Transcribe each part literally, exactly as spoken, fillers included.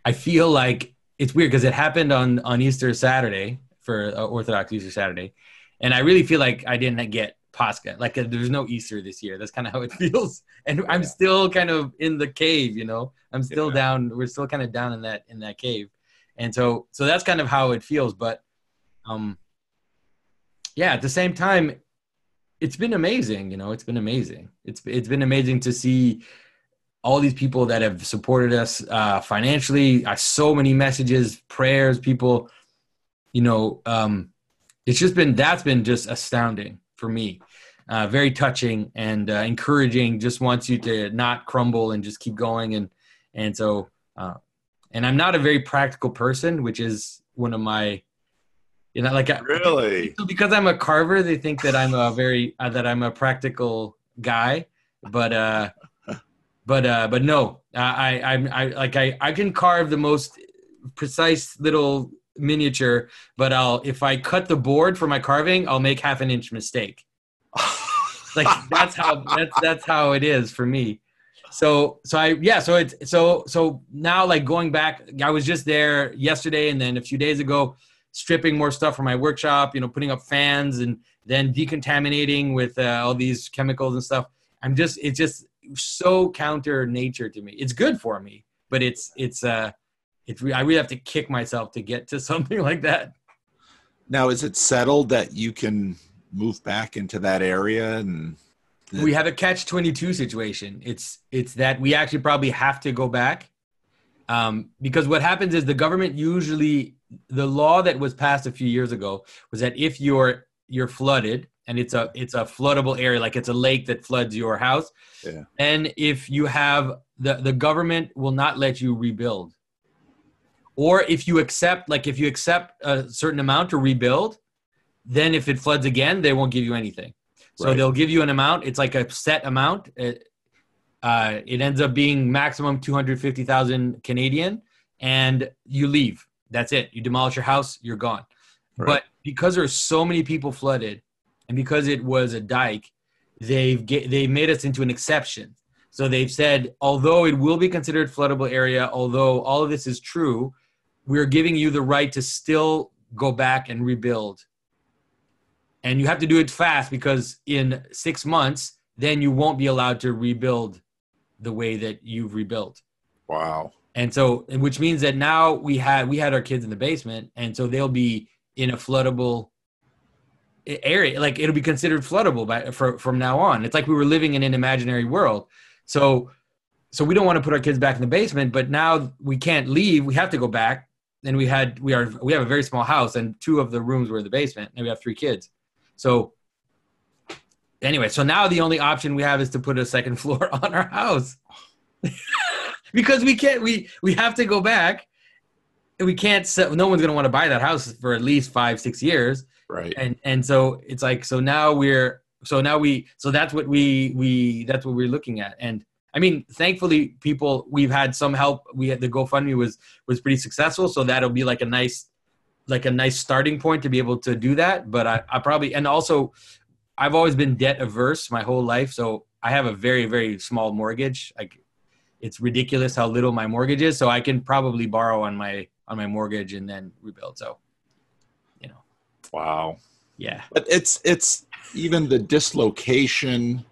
I feel like it's weird because it happened on on Easter Saturday for uh, Orthodox Easter Saturday, and I really feel like I didn't get Pascha. Like uh, there's no Easter this year. That's kind of how it feels, and I'm Yeah. still kind of in the cave. You know, I'm still Yeah. down. We're still kind of down in that in that cave, and so so that's kind of how it feels. But um, yeah, at the same time, it's been amazing. You know, it's been amazing. It's it's been amazing to see all these people that have supported us uh, financially. Uh, so many messages, prayers, people. You know, um, it's just been that's been just astounding for me. Uh, very touching and uh, encouraging. Just wants you to not crumble and just keep going. And and so uh, and I'm not a very practical person, which is one of my you know like I, Really? because I'm a carver, they think that I'm a very uh, that I'm a practical guy, but uh, but uh, but no, I I I like I I can carve the most precise little miniature, but I'll if I cut the board for my carving, I'll make half an inch mistake. Like that's how that's that's how it is for me. So so I yeah so it's so so now like going back, I was just there yesterday and then a few days ago, stripping more stuff from my workshop, you know, putting up fans and then decontaminating with uh, all these chemicals and stuff. I'm just it's just so counter nature to me. It's good for me, but it's it's uh it's I really have to kick myself to get to something like that. Now, is it settled that you can move back into that area? And We have a catch twenty-two situation. It's it's that we actually probably have to go back um, because what happens is the government usually the law that was passed a few years ago was that if you're you're flooded and it's a it's a floodable area, like it's a lake that floods your house, yeah. and if you have the the government will not let you rebuild, or if you accept like if you accept a certain amount to rebuild, then if it floods again, they won't give you anything. So Right. they'll give you an amount. It's like a set amount. It, uh, it ends up being maximum two hundred fifty thousand Canadian, and you leave. That's it. You demolish your house, you're gone. Right. But because there's so many people flooded, and because it was a dike, they've get, they made us into an exception. So they've said, although it will be considered floodable area, although all of this is true, we're giving you the right to still go back and rebuild. And you have to do it fast because in six months, then you won't be allowed to rebuild the way that you've rebuilt. Wow. And so, which means that now we had we had our kids in the basement, and so they'll be in a floodable area. Like it'll be considered floodable by for, from now on. It's like we were living in an imaginary world. So, so we don't want to put our kids back in the basement, but now we can't leave. We have to go back. And we had we are we have a very small house, and two of the rooms were in the basement, and we have three kids. So anyway, so now the only option we have is to put a second floor on our house because we can't, we, we have to go back and we can't sell. No one's going to want to buy that house for at least five, six years. Right. And, and so it's like, so now we're, so now we, so that's what we, we, that's what we're looking at. And I mean, thankfully people, we've had some help. We had the GoFundMe was, was pretty successful. So that'll be like a nice, like a nice starting point to be able to do that. But I, I probably, and also I've always been debt averse my whole life. So I have a very, very small mortgage. Like it's ridiculous how little my mortgage is. So I can probably borrow on my, on my mortgage and then rebuild. So, you know, Wow. yeah. But it's, it's even the dislocation,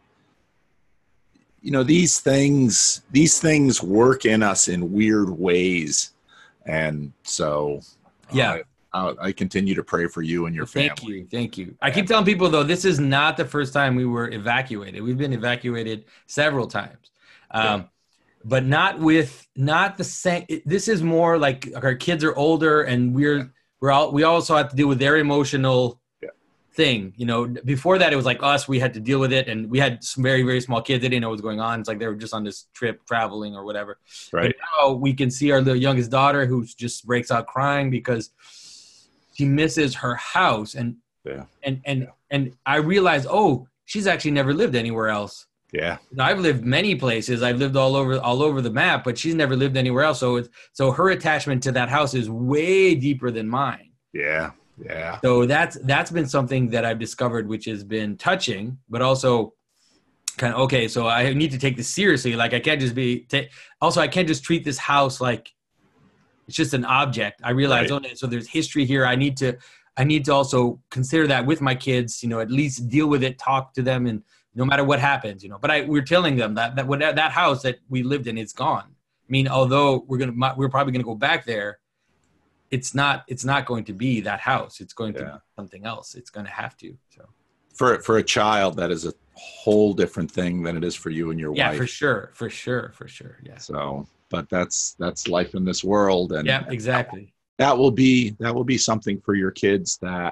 you know, these things, these things work in us in weird ways. And so, Yeah. uh, I, I continue to pray for you and your Thank family. you. Thank you. I keep telling people though, this is not the first time we were evacuated. We've been evacuated several times. Um, Yeah. But not with, not the same. This is more like our kids are older and we're, yeah. we're all, we also have to deal with their emotional yeah. thing. You know, before that it was like us, we had to deal with it. And we had some very, very small kids. They didn't know what was going on. It's like they were just on this trip traveling or whatever. Right. But now we can see our little youngest daughter who just breaks out crying because she misses her house. And, yeah. and, and, yeah. and I realized, oh, she's actually never lived anywhere else. Yeah. I've lived many places. I've lived all over, all over the map, but she's never lived anywhere else. So it's, so her attachment to that house is way deeper than mine. Yeah. Yeah. So that's, that's been something that I've discovered, which has been touching, but also kind of, okay, so I need to take this seriously. Like I can't just be, ta- also I can't just treat this house like, it's just an object. I realize, Right. oh, so there's history here. I need to, I need to also consider that with my kids, you know, at least deal with it, talk to them, and no matter what happens, you know, but I, we're telling them that, that when that, that house that we lived in, it's gone. I mean, although we're going to, we're probably going to go back there, it's not, it's not going to be that house. It's going to Yeah. be something else. It's going to have to. So For, for a child, that is a whole different thing than it is for you and your yeah, wife. for sure. For sure. For sure. Yeah. So, but that's, that's life in this world. And Yeah, exactly. that will be, that will be something for your kids that,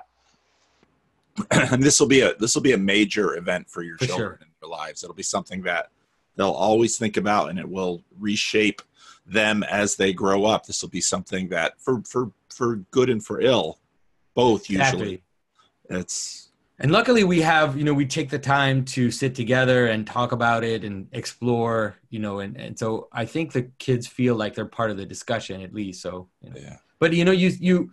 and this will be a, this will be a major event for your For children sure. in their lives. It'll be something that they'll always think about, and it will reshape them as they grow up. This will be something that for, for, for good and for ill, both usually. Exactly. It's, And luckily we have, you know, we take the time to sit together and talk about it and explore, you know, and, and so I think the kids feel like they're part of the discussion at least. So, you know. yeah. But, you know, you, you,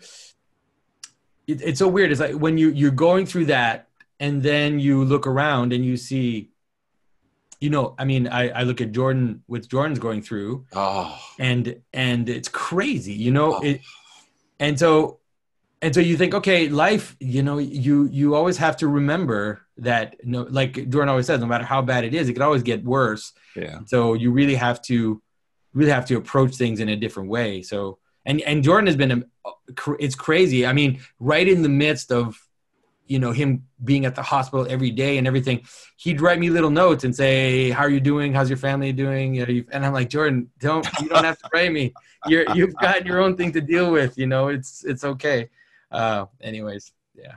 it, it's so weird. It's like when you, you're going through that and then you look around and you see, you know, I mean, I, I look at Jordan, what Jordan's going through Oh, and, and it's crazy, you know, Oh. it, and so, and so you think, okay, life, you know, you, you always have to remember that, you know, like Jordan always says, no matter how bad it is, it could always get worse. yeah. So you really have to, really have to approach things in a different way. So, and, and Jordan has been, a, it's crazy. I mean, right in the midst of, you know, him being at the hospital every day and everything, he'd write me little notes and say, how are you doing? How's your family doing? You know, you've, and I'm like, Jordan, don't, you don't have to write me. You're, you've got your own thing to deal with, you know, it's, it's okay. Uh, anyways, yeah.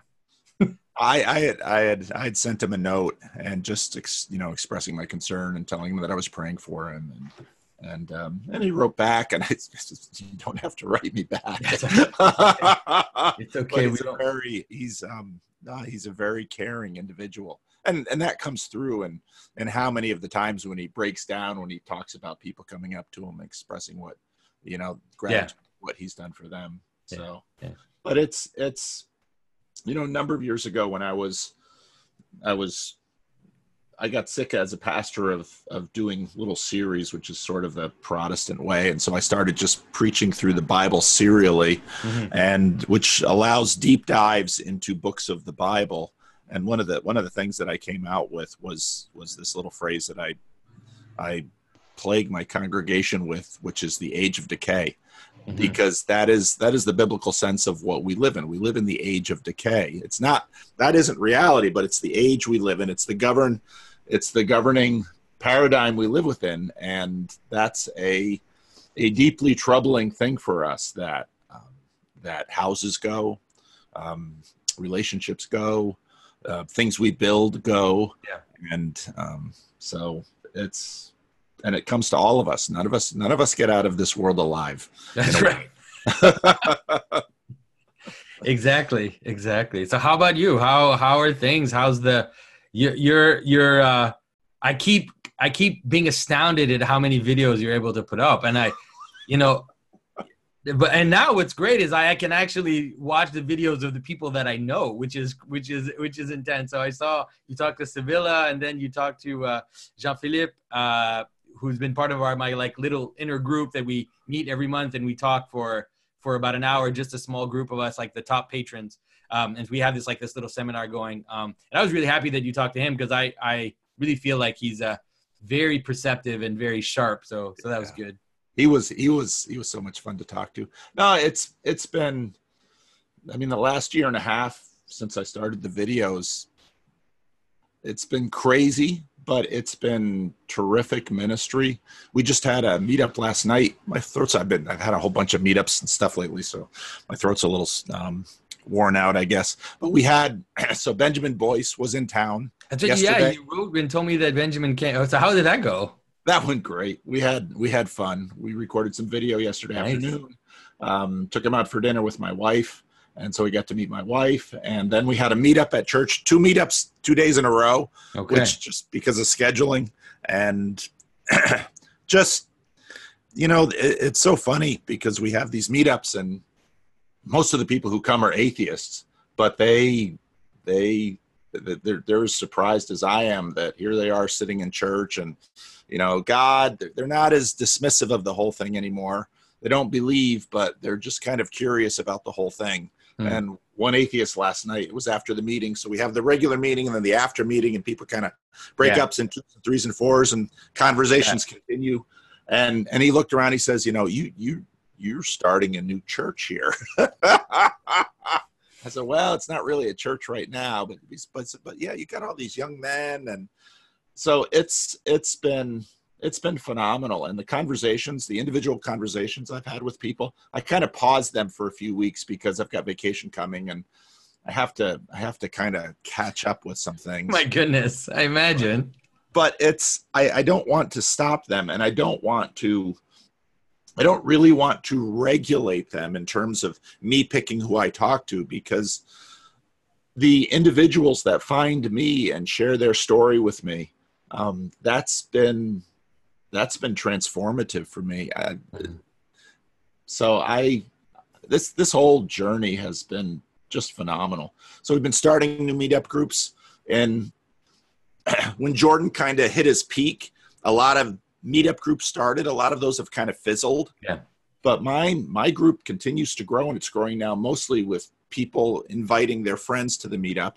I, I had, I had, I had sent him a note and just, ex, you know, expressing my concern and telling him that I was praying for him. And, and, um, and he wrote back, and I just, you don't have to write me back. It's okay. It's okay. But We he's a don't, very, he's, um, no, he's a very caring individual. And, and that comes through. And, and how many of the times when he breaks down, when he talks about people coming up to him, expressing what, you know, gratitude, Yeah. what he's done for them. So, Yeah. Yeah. but it's, it's, you know, a number of years ago when I was, I was, I got sick as a pastor of, of doing little series, which is sort of the Protestant way. And so I started just preaching through the Bible serially, Mhm. and which allows deep dives into books of the Bible. And one of the, one of the things that I came out with was, was this little phrase that I, I plague my congregation with, which is the age of decay. Mhm. Because that is that is the biblical sense of what we live in. We live in the age of decay. It's not, that isn't reality, but it's the age we live in. It's the govern, it's the governing paradigm we live within, and that's a a deeply troubling thing for us. That um, that houses go, um, relationships go, uh, things we build go, Yeah. and um, so it's. And it comes to all of us. None of us, none of us get out of this world alive. That's You know? right. Exactly. Exactly. So how about you? How, how are things? How's the, you're, you're, you're, uh, I keep, I keep being astounded at how many videos you're able to put up. And I, you know, but, and now what's great is I, I can actually watch the videos of the people that I know, which is, which is, which is intense. So I saw you talk to Sevilla, and then you talked to uh, Jean-Philippe, uh, who's been part of our, my like little inner group that we meet every month, and we talk for, for about an hour, just a small group of us, like the top patrons. Um, and we have this, like this little seminar going. Um, and I was really happy that you talked to him, because I, I really feel like he's uh, very perceptive and very sharp. So, so that was Yeah. good. He was, he was, he was so much fun to talk to. No, it's, it's been, I mean, the last year and a half since I started the videos, it's been crazy, but it's been terrific ministry. We just had a meetup last night. My throat's, I've been, I've had a whole bunch of meetups and stuff lately, so my throat's a little um, worn out, I guess. But we had, so Benjamin Boyce was in town. That's what, yesterday. yeah, you wrote and told me that Benjamin came. So how did that go? That went great. We had, we had fun. We recorded some video yesterday Nice. afternoon. Um, took him out for dinner with my wife. And so we got to meet my wife, and then we had a meetup at church, two meetups, two days in a row, Okay. which just because of scheduling, and just, you know, it, it's so funny because we have these meetups, and most of the people who come are atheists, but they, they, they're, they're as surprised as I am that here they are sitting in church, and, you know, God, they're not as dismissive of the whole thing anymore. they don't believe, but they're just kind of curious about the whole thing. Hmm. And one atheist last night, it was after the meeting. So we have the regular meeting and then the after meeting, and people kind of break yeah. ups in twos and threes and fours, and conversations yeah. continue. And and he looked around, he says, you know, you you you're starting a new church here. I said, well, it's not really a church right now, but but but yeah, you got all these young men, and so it's it's been it's been phenomenal. And the conversations, the individual conversations I've had with people, I kind of paused them for a few weeks because I've got vacation coming, and I have to I have to kind of catch up with some things. My goodness, I imagine. But it's I, I don't want to stop them, and I don't want to I don't really want to regulate them in terms of me picking who I talk to, because the individuals that find me and share their story with me, um, that's been that's been transformative for me. I, mm-hmm. So I this this whole journey has been just phenomenal. So we've been starting new meetup groups, and when Jordan kind of hit his peak, a lot of meetup groups started. A lot of those have kind of fizzled. Yeah. But my my group continues to grow, and it's growing now mostly with people inviting their friends to the meetup.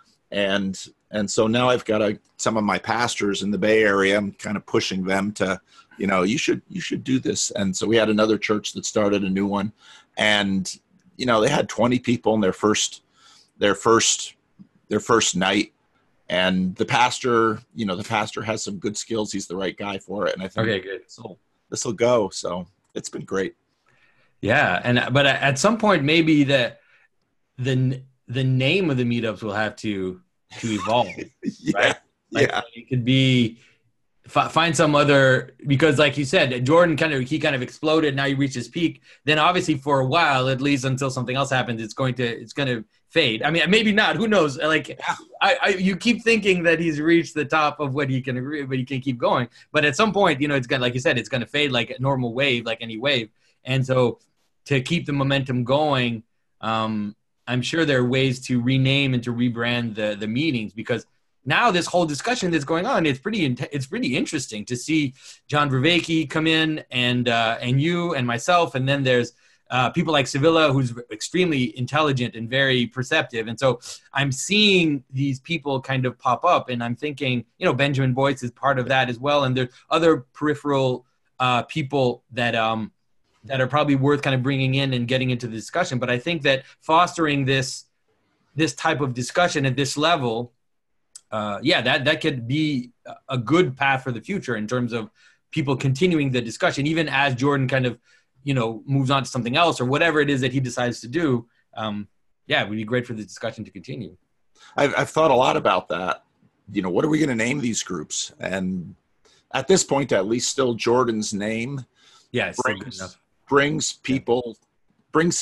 And and so now I've got a, some of my pastors in the Bay Area. I'm kind of pushing them to, you know, you should you should do this. And so we had another church that started a new one, and you know, they had twenty people in their first their first their first night. And the pastor, you know, the pastor has some good skills. He's the right guy for it. And I think okay, good. This will go. So it's been great. Yeah. And, but at some point, maybe the, the, the name of the meetups will have to, to evolve. yeah. Right? Like, yeah. It could be, f- find some other, because like you said, Jordan kind of, he kind of exploded. Now he reached his peak. Then obviously for a while, at least until something else happens, it's going to, it's going to fade. I mean, maybe not. Who knows? Like, I, I, you keep thinking that he's reached the top of what he can agree, but he can keep going. But at some point, you know, it's gonna, like you said, it's gonna fade like a normal wave, like any wave. And so, to keep the momentum going, um, I'm sure there are ways to rename and to rebrand the the meetings, because now this whole discussion that's going on, it's pretty it's pretty interesting to see John Vervaeke come in, and uh, and you and myself, and then there's Uh, people like Sevilla, who's extremely intelligent and very perceptive. And so I'm seeing these people kind of pop up, and I'm thinking, you know, Benjamin Boyce is part of that as well. And there's other peripheral uh, people that um, that are probably worth kind of bringing in and getting into the discussion. But I think that fostering this this type of discussion at this level, uh, yeah, that, that could be a good path for the future in terms of people continuing the discussion, even as Jordan kind of, you know, moves on to something else or whatever it is that he decides to do. Um, yeah, it would be great for the discussion to continue. I've, I've thought a lot about that. You know, what are we going to name these groups? And at this point, at least still Jordan's name yeah, it's brings, good enough. brings people, brings,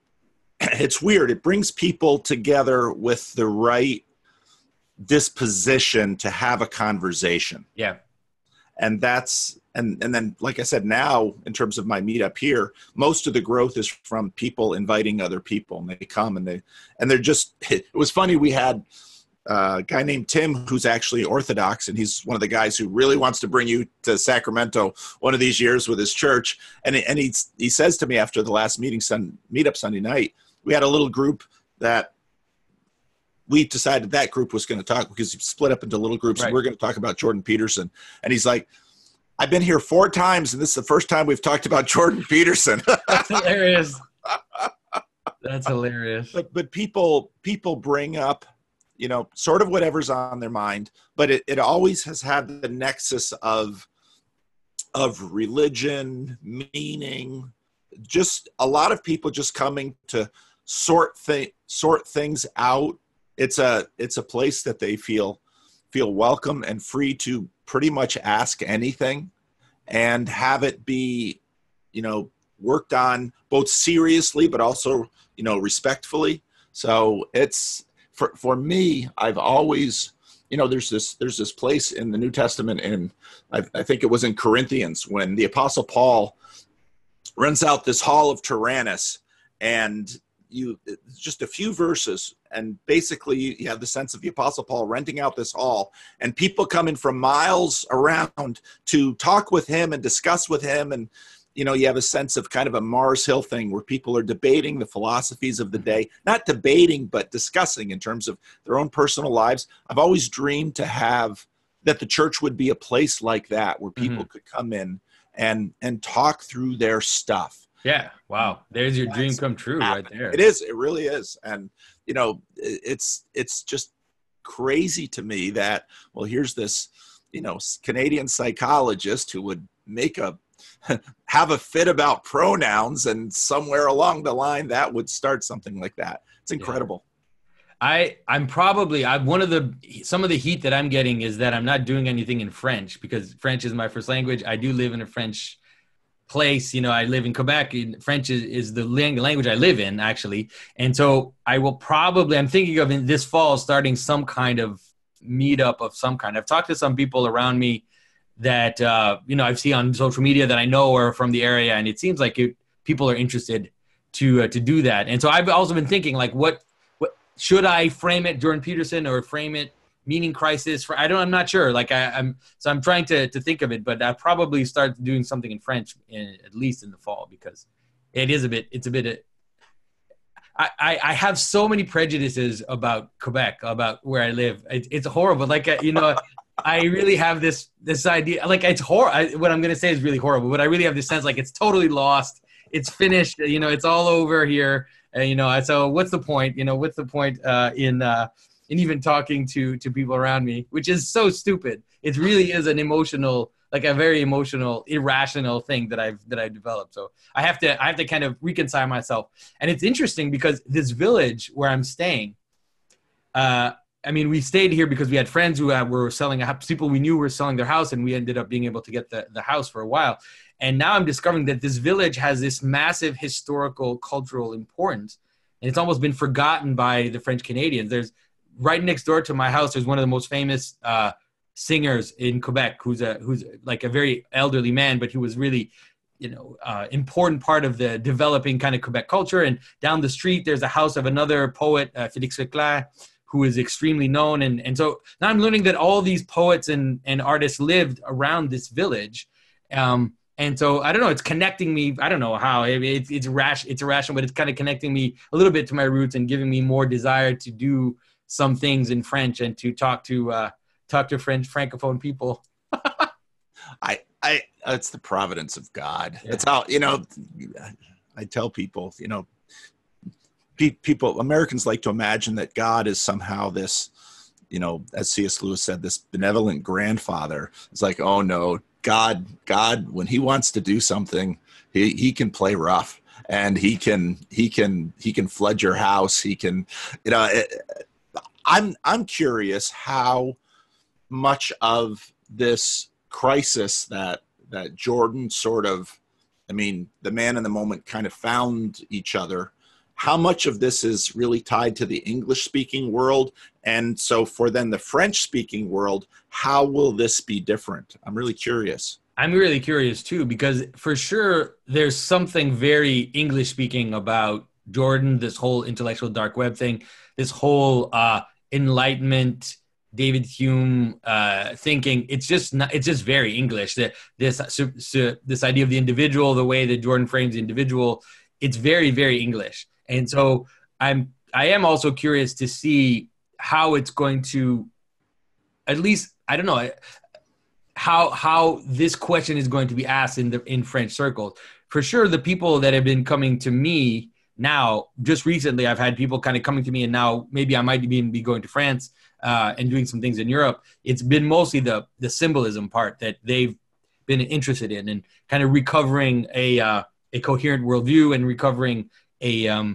it's weird. It brings people together with the right disposition to have a conversation. Yeah. And that's, and, and then, like I said, now in terms of my meetup here, most of the growth is from people inviting other people, and they come and they, and they're just, it was funny. We had a guy named Tim, who's actually Orthodox, and he's one of the guys who really wants to bring you to Sacramento one of these years with his church. And, and he, he says to me after the last meeting, sun, meetup Sunday night, we had a little group that we decided that group was going to talk, because he split up into little groups, right. And we're going to talk about Jordan Peterson. And he's like, I've been here four times, and this is the first time we've talked about Jordan Peterson. That's hilarious. That's hilarious. But but people people bring up, you know, sort of whatever's on their mind, but it, it always has had the nexus of of religion, meaning, just a lot of people just coming to sort th- sort things out. It's a it's a place that they feel feel welcome and free to pretty much ask anything, and have it be, you know, worked on both seriously but also, you know, respectfully. So it's for for me, I've always, you know, there's this there's this place in the New Testament, and I, I think it was in Corinthians, when the Apostle Paul rents out this hall of Tyrannus, and you just a few verses, and basically you have the sense of the Apostle Paul renting out this hall, and people coming from miles around to talk with him and discuss with him, and you know, you have a sense of kind of a Mars Hill thing where people are debating the philosophies of the day, not debating, but discussing in terms of their own personal lives. I've always dreamed to have that the church would be a place like that where people mm-hmm. could come in and and talk through their stuff. Yeah. Wow. There's your That's dream come true right there. It is. It really is. And, you know, it's it's just crazy to me that, well, here's this, you know, Canadian psychologist who would make a have a fit about pronouns, and somewhere along the line that would start something like that. It's incredible. Yeah. I I'm probably I'm one of the some of the heat that I'm getting is that I'm not doing anything in French because French is my first language. I do live in a French place, you know, I live in Quebec. French is, is the language I live in, actually. And so I will probably, I'm thinking of in this fall, starting some kind of meetup of some kind. I've talked to some people around me that, uh, you know, I've seen on social media that I know are from the area. And it seems like it, people are interested to, uh, to do that. And so I've also been thinking like, what, what should I frame it Jordan Peterson or frame it meaning crisis for, I don't, I'm not sure. Like I, I'm, so I'm trying to, to think of it, but I probably start doing something in French in, at least in the fall, because it is a bit, it's a bit, I, I, I have so many prejudices about Quebec, about where I live. It, it's horrible. Like, you know, I really have this, this idea, like it's horrible. What I'm going to say is really horrible, but I really have this sense like it's totally lost. It's finished. You know, it's all over here. And, you know, so what's the point, you know, what's the point uh, in, uh, and even talking to, to people around me, which is so stupid. It really is an emotional, like a very emotional, irrational thing that I've, that I've developed. So I have to, I have to kind of reconcile myself. And it's interesting because this village where I'm staying, uh, I mean, we stayed here because we had friends who uh, were selling a house, people we knew were selling their house, and we ended up being able to get the, the house for a while. And now I'm discovering that this village has this massive historical, cultural importance. And it's almost been forgotten by the French Canadians. There's, right next door to my house, there's one of the most famous uh, singers in Quebec, who's a who's like a very elderly man, but he was really, you know, uh, important part of the developing kind of Quebec culture. And down the street, there's a house of another poet, uh, Félix Leclerc, who is extremely known. And and so now I'm learning that all these poets and and artists lived around this village. Um, and so I don't know, it's connecting me. I don't know how. It, it's it's rash, it's irrational, but it's kind of connecting me a little bit to my roots and giving me more desire to do some things in French and to talk to uh, talk to French Francophone people. I, I, it's the providence of God. Yeah. It's how, you know, I tell people, you know, pe- people, Americans like to imagine that God is somehow this, you know, as C S Lewis said, this benevolent grandfather. It's like, oh no, God, God, when he wants to do something, he, he can play rough, and he can, he can, he can flood your house. He can, you know, it, I'm I'm curious how much of this crisis that that Jordan sort of, I mean, the man and the moment kind of found each other. How much of this is really tied to the English-speaking world? And so for then the French-speaking world, how will this be different? I'm really curious. I'm really curious too, because for sure there's something very English-speaking about Jordan, this whole intellectual dark web thing, this whole uh, Enlightenment, David Hume uh, thinking. It's just not, it's just very English. That this so, so this idea of the individual, the way that Jordan frames the individual, it's very very English. And so I'm I am also curious to see how it's going to, at least I don't know how how this question is going to be asked in the in French circles. For sure, the people that have been coming to me. Now, just recently, I've had people kind of coming to me, and now maybe I might even be going to France uh, and doing some things in Europe. It's been mostly the the symbolism part that they've been interested in, and kind of recovering a uh, a coherent worldview and recovering a um,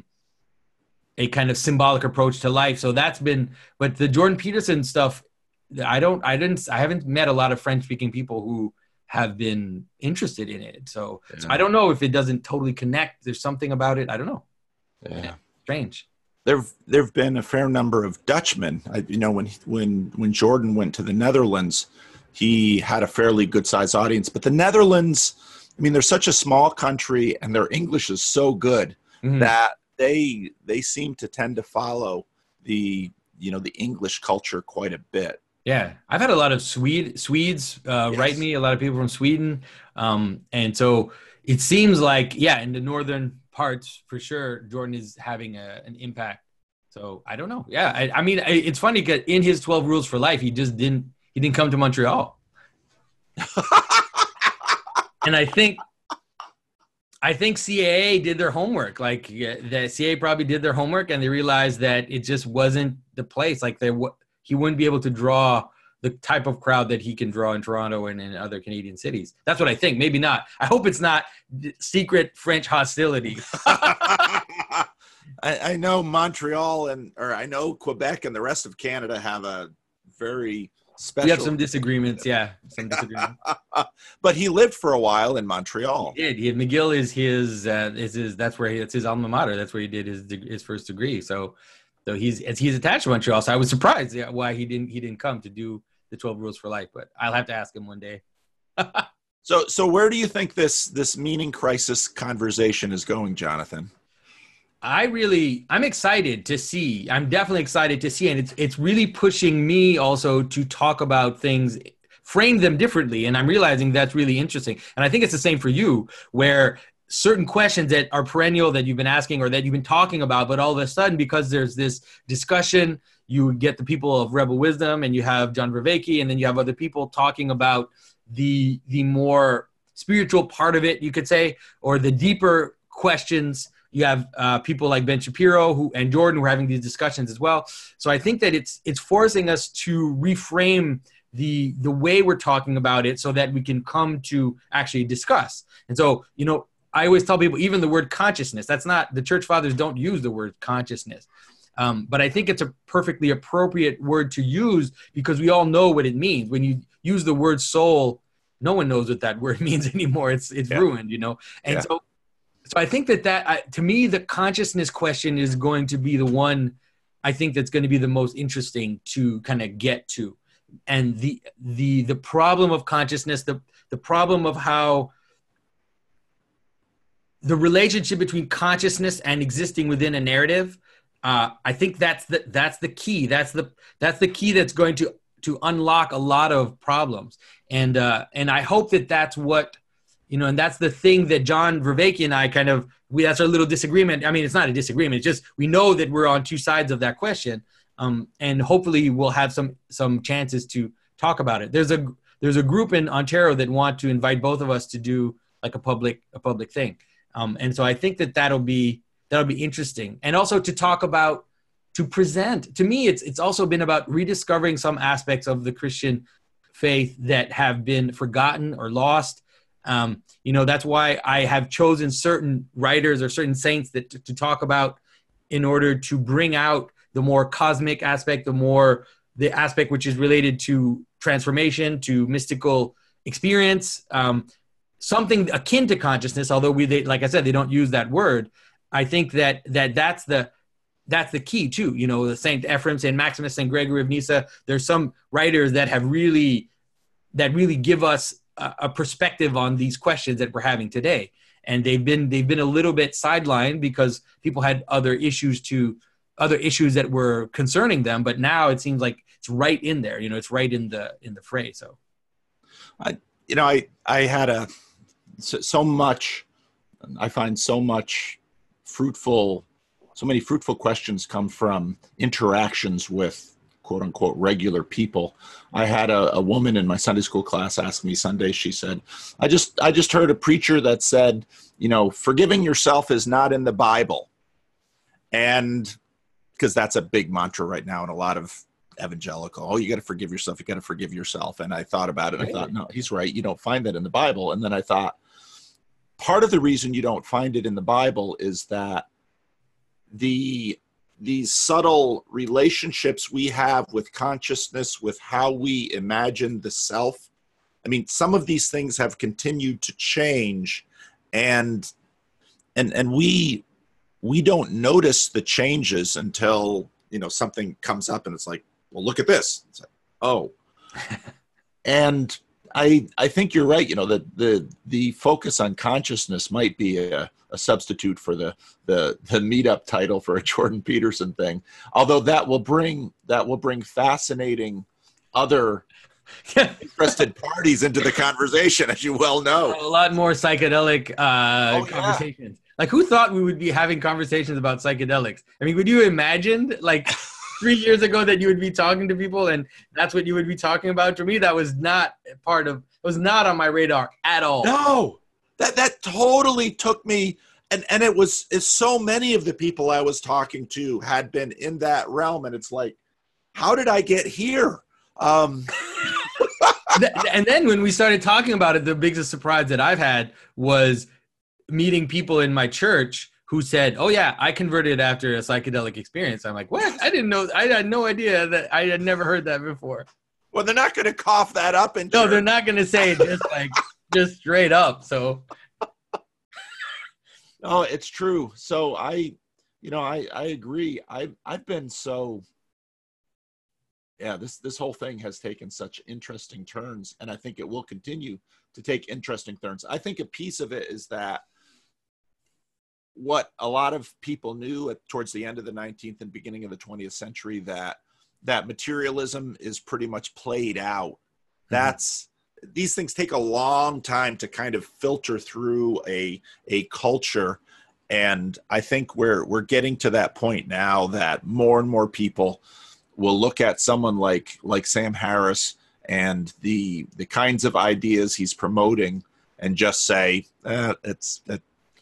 a kind of symbolic approach to life. So that's been, but the Jordan Peterson stuff, I don't, I didn't, I haven't met a lot of French-speaking people who have been interested in it. So, yeah. so I don't know if it doesn't totally connect. There's something about it. I don't know. Yeah. yeah. Strange. There, there've been a fair number of Dutchmen. I, you know, when when when Jordan went to the Netherlands, he had a fairly good-sized audience. But the Netherlands, I mean, they're such a small country, and their English is so good mm-hmm. that they they seem to tend to follow the you know the English culture quite a bit. Yeah, I've had a lot of Swede Swedes uh, yes. write me. A lot of people from Sweden, um, and so. it seems like, yeah, in the northern parts for sure, Jordan is having a, an impact. So I don't know. Yeah, I, I mean, I, it's funny because in his twelve Rules for Life, he just didn't he didn't come to Montreal, and I think I think C A A did their homework. Like yeah, the C A A probably did their homework, and they realized that it just wasn't the place. Like they he wouldn't be able to draw the type of crowd that he can draw in Toronto and in other Canadian cities. That's what I think. Maybe not. I hope it's not secret French hostility. I, I know Montreal and or I know Quebec and the rest of Canada have a very special. We have some disagreements, yeah, some disagreements. But he lived for a while in Montreal. He did. He, McGill is his uh, is his. That's where he, it's his alma mater. That's where he did his his first degree. So, so he's he's attached to Montreal. So I was surprised why he didn't he didn't come to do the twelve Rules for Life. But I'll have to ask him one day. so so where do you think this this meaning crisis conversation is going, Jonathan? I really, I'm excited to see. I'm definitely excited to see, and it's it's really pushing me also to talk about things, frame them differently, and I'm realizing that's really interesting. And I think it's the same for you, where certain questions that are perennial that you've been asking or that you've been talking about, but all of a sudden, because there's this discussion, you get the people of Rebel Wisdom, and you have John Vervaeke, and then you have other people talking about the the more spiritual part of it, you could say, or the deeper questions. You have uh, people like Ben Shapiro who and Jordan who are having these discussions as well. So I think that it's it's forcing us to reframe the the way we're talking about it so that we can come to actually discuss. And so, you know, I always tell people, even the word consciousness, that's not, the church fathers don't use the word consciousness. Um, but I think it's a perfectly appropriate word to use because we all know what it means. When you use the word soul, no one knows what that word means anymore. It's it's yeah. ruined, you know. And yeah. so So I think that that, uh, to me, the consciousness question is going to be the one I think that's going to be the most interesting to kind of get to. And the the the problem of consciousness, the the problem of how the relationship between consciousness and existing within a narrative, uh, I think that's the that's the key. That's the that's the key that's going to to unlock a lot of problems. And uh, and I hope that that's what. You know, and that's the thing that John Vervaeke and I kind of, we, that's our little disagreement. I mean, it's not a disagreement. It's just, we know that we're on two sides of that question. Um, and hopefully we'll have some, some chances to talk about it. There's a, there's a group in Ontario that want to invite both of us to do like a public, a public thing. Um, and so I think that that'll be, that'll be interesting. And also to talk about, to present, to me, it's, it's also been about rediscovering some aspects of the Christian faith that have been forgotten or lost. Um, you know, that's why I have chosen certain writers or certain saints that to, to talk about in order to bring out the more cosmic aspect, the more the aspect which is related to transformation, to mystical experience, um, something akin to consciousness. Although we, they, like I said, they don't use that word. I think that that that's the that's the key too. You know, Saint Ephrem, Saint Maximus, Saint Gregory of Nyssa. There's some writers that have really that really give us a perspective on these questions that we're having today. And they've been, they've been a little bit sidelined because people had other issues to other issues that were concerning them. But now it seems like it's right in there, you know, it's right in the, in the fray. So I, you know, I, I had a, so, so much, I find so much fruitful, so many fruitful questions come from interactions with quote unquote regular people. I had a, a woman in my Sunday school class ask me Sunday, she said, I just, I just heard a preacher that said, you know, forgiving yourself is not in the Bible. And because that's a big mantra right now in a lot of evangelical, oh, you got to forgive yourself. You got to forgive yourself. And I thought about it. And I thought, no, he's right. You don't find that in the Bible. And then I thought, part of the reason you don't find it in the Bible is that the these subtle relationships we have with consciousness, with how we imagine the self. I mean, some of these things have continued to change, and and and we we don't notice the changes until, you know, something comes up and it's like, well, look at this. It's like, oh. And I I think you're right, you know, that the the focus on consciousness might be a a substitute for the, the, the meetup title for a Jordan Peterson thing. Although that will bring, that will bring fascinating other interested parties into the conversation, as you well know. A lot more psychedelic uh, Oh, yeah. conversations. Like, who thought we would be having conversations about psychedelics? I mean, would you imagine, like, three years ago that you would be talking to people and that's what you would be talking about? For me, that was not part of, was not on my radar at all. No, that that totally took me, and and it was, is so many of the people I was talking to had been in that realm, and it's like, how did I get here? Um, And then when we started talking about it, the biggest surprise that I've had was meeting people in my church who said, oh yeah, I converted after a psychedelic experience. I'm like, what? I didn't know. I had no idea that. I had never heard that before. well, they're not going to cough that up. And No, they're not going to say it just like, just straight up. So. No, it's true. So I, you know, I, I agree. I, I've been so, yeah, this, this whole thing has taken such interesting turns, and I think it will continue to take interesting turns. I think a piece of it is that what a lot of people knew at, towards the end of the nineteenth and beginning of the twentieth century, that that materialism is pretty much played out. Mm-hmm. That's, these things take a long time to kind of filter through a a culture, and I think we're we're getting to that point now that more and more people will look at someone like like Sam Harris and the the kinds of ideas he's promoting and just say eh, it's it,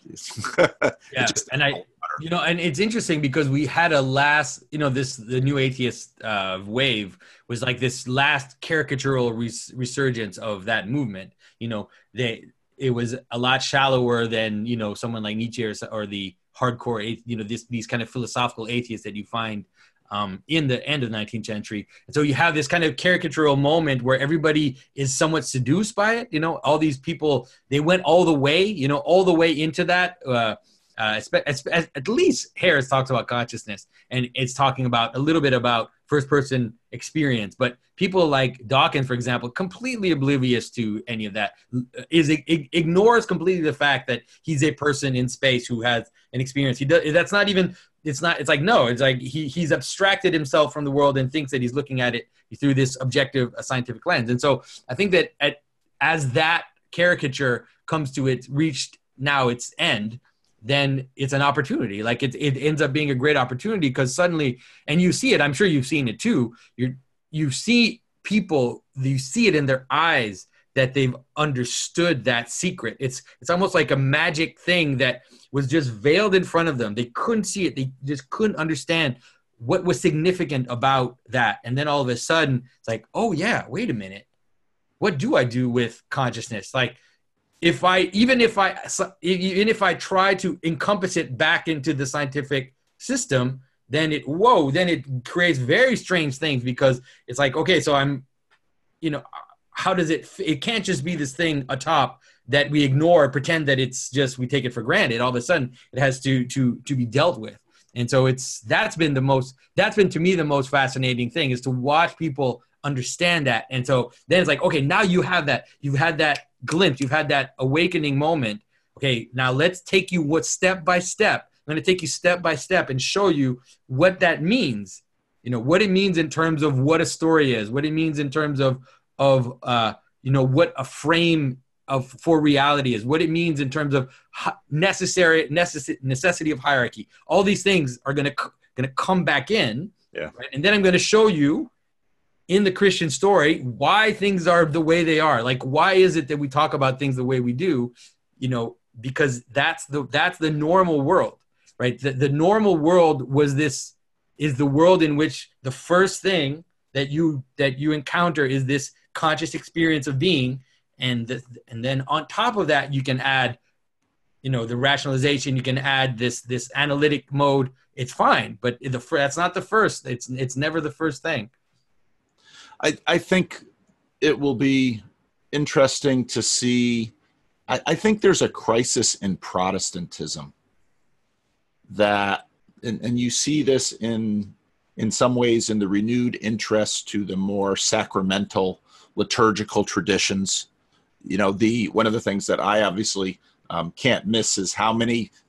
yeah, just, and I, you know, and it's interesting because we had a last, you know, this, the new atheist uh, wave was like this last caricatural res- resurgence of that movement. You know, they, it was a lot shallower than, you know, someone like Nietzsche or, or the hardcore, you know, this, these kind of philosophical atheists that you find um, in the end of the nineteenth century. And so you have this kind of caricatural moment where everybody is somewhat seduced by it. You know, all these people, they went all the way, you know, all the way into that. Uh, uh, at least Harris talks about consciousness, and it's talking about a little bit about first person experience. But people like Dawkins, for example, completely oblivious to any of that, is ignores completely the fact that he's a person in space who has an experience. He does, that's not even, it's not, it's like, no, it's like he he's abstracted himself from the world and thinks that he's looking at it through this objective uh, scientific lens. And so I think that at, as that caricature comes to its reached now its end, then it's an opportunity. Like it, it ends up being a great opportunity because suddenly, and you see it, I'm sure you've seen it too. You you see people, you see it in their eyes that they've understood that secret. It's it's almost like a magic thing that was just veiled in front of them. They couldn't see it. They just couldn't understand what was significant about that. And then all of a sudden, it's like, oh yeah, wait a minute. What do I do with consciousness? Like, if I, even if I, even if I try to encompass it back into the scientific system, then it, whoa, then it creates very strange things because it's like, okay, so I'm, you know, how does it, it can't just be this thing atop that we ignore, pretend that it's just, we take it for granted. All of a sudden it has to, to, to be dealt with. And so it's, that's been the most, that's been to me the most fascinating thing, is to watch people understand that. And so then it's like, okay, now you have that, you've had that glimpse, you've had that awakening moment. Okay, now let's take you what step by step. I'm going to take you step by step and show you what that means. You know, what it means in terms of what a story is, what it means in terms of, of uh, you know, what a frame of for reality is, what it means in terms of necessary necess- necessity of hierarchy. All these things are going to going to come back in. Yeah. Right? And then I'm going to show you in the Christian story why things are the way they are. Like, why is it that we talk about things the way we do? You know, because that's the that's the normal world, right? The, the normal world was this is the world in which the first thing that you that you encounter is this conscious experience of being, and the, and then on top of that you can add, you know, the rationalization. You can add this this analytic mode. It's fine, but the that's not the first. It's it's never the first thing. I, I think it will be interesting to see. I, I think there's a crisis in Protestantism that, and, and you see this in, in some ways in the renewed interest to the more sacramental liturgical traditions. You know, the, one of the things that I obviously um, can't miss is how many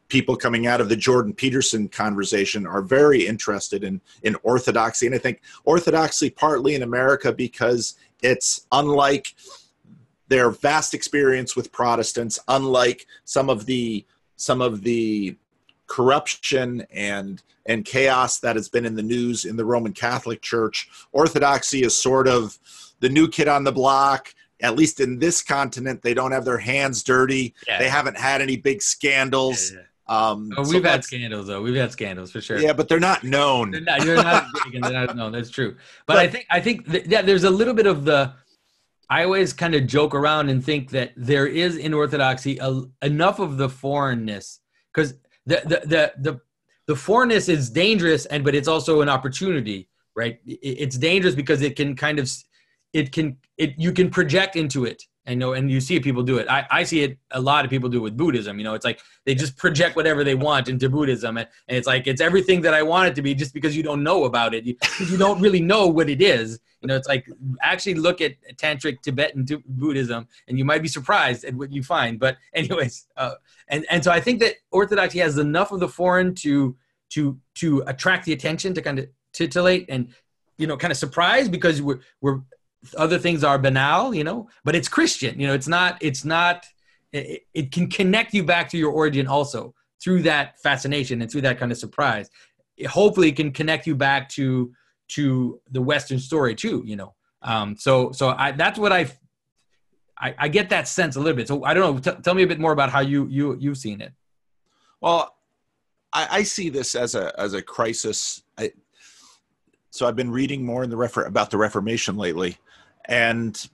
people coming out of the Jordan Peterson conversation are very interested in, in orthodoxy. And I think orthodoxy partly in America because it's unlike their vast experience with Protestants, unlike some of the some of the corruption and and chaos that has been in the news in the Roman Catholic Church. Orthodoxy is sort of the new kid on the block. At least in this continent, they don't have their hands dirty. Yeah. They haven't had any big scandals. Yeah, yeah. Um, Oh, so we've had that's- scandals, though. We've had scandals for sure. Yeah, but they're not known. They're not, you're not big and they're not known. That's true. But, But- I think I think th- yeah, there's a little bit of the. I always kind of joke around and think that there is in Orthodoxy a, enough of the foreignness, because the, the the the the foreignness is dangerous, and but it's also an opportunity, right? It, it's dangerous because it can kind of it can it you can project into it. I know, and you see people do it. I, I see it. A lot of people do it with Buddhism. You know, it's like they just project whatever they want into Buddhism, and, and it's like it's everything that I want it to be, just because you don't know about it. You, you don't really know what it is. You know, it's like actually look at tantric Tibetan Buddhism, and you might be surprised at what you find. But anyways, uh, and and so I think that Orthodoxy has enough of the foreign to to to attract the attention, to kind of titillate and you know kind of surprise, because we're we're other things are banal, you know, but it's Christian, you know, it's not, it's not, it, it can connect you back to your origin also through that fascination and through that kind of surprise. It hopefully can connect you back to, to the Western story too, you know? Um, so, so I, that's what I've, I, I get that sense a little bit. So I don't know, t- tell me a bit more about how you, you, you've seen it. Well, I, I see this as a, as a crisis. I, so I've been reading more in the refer- about the Reformation lately, and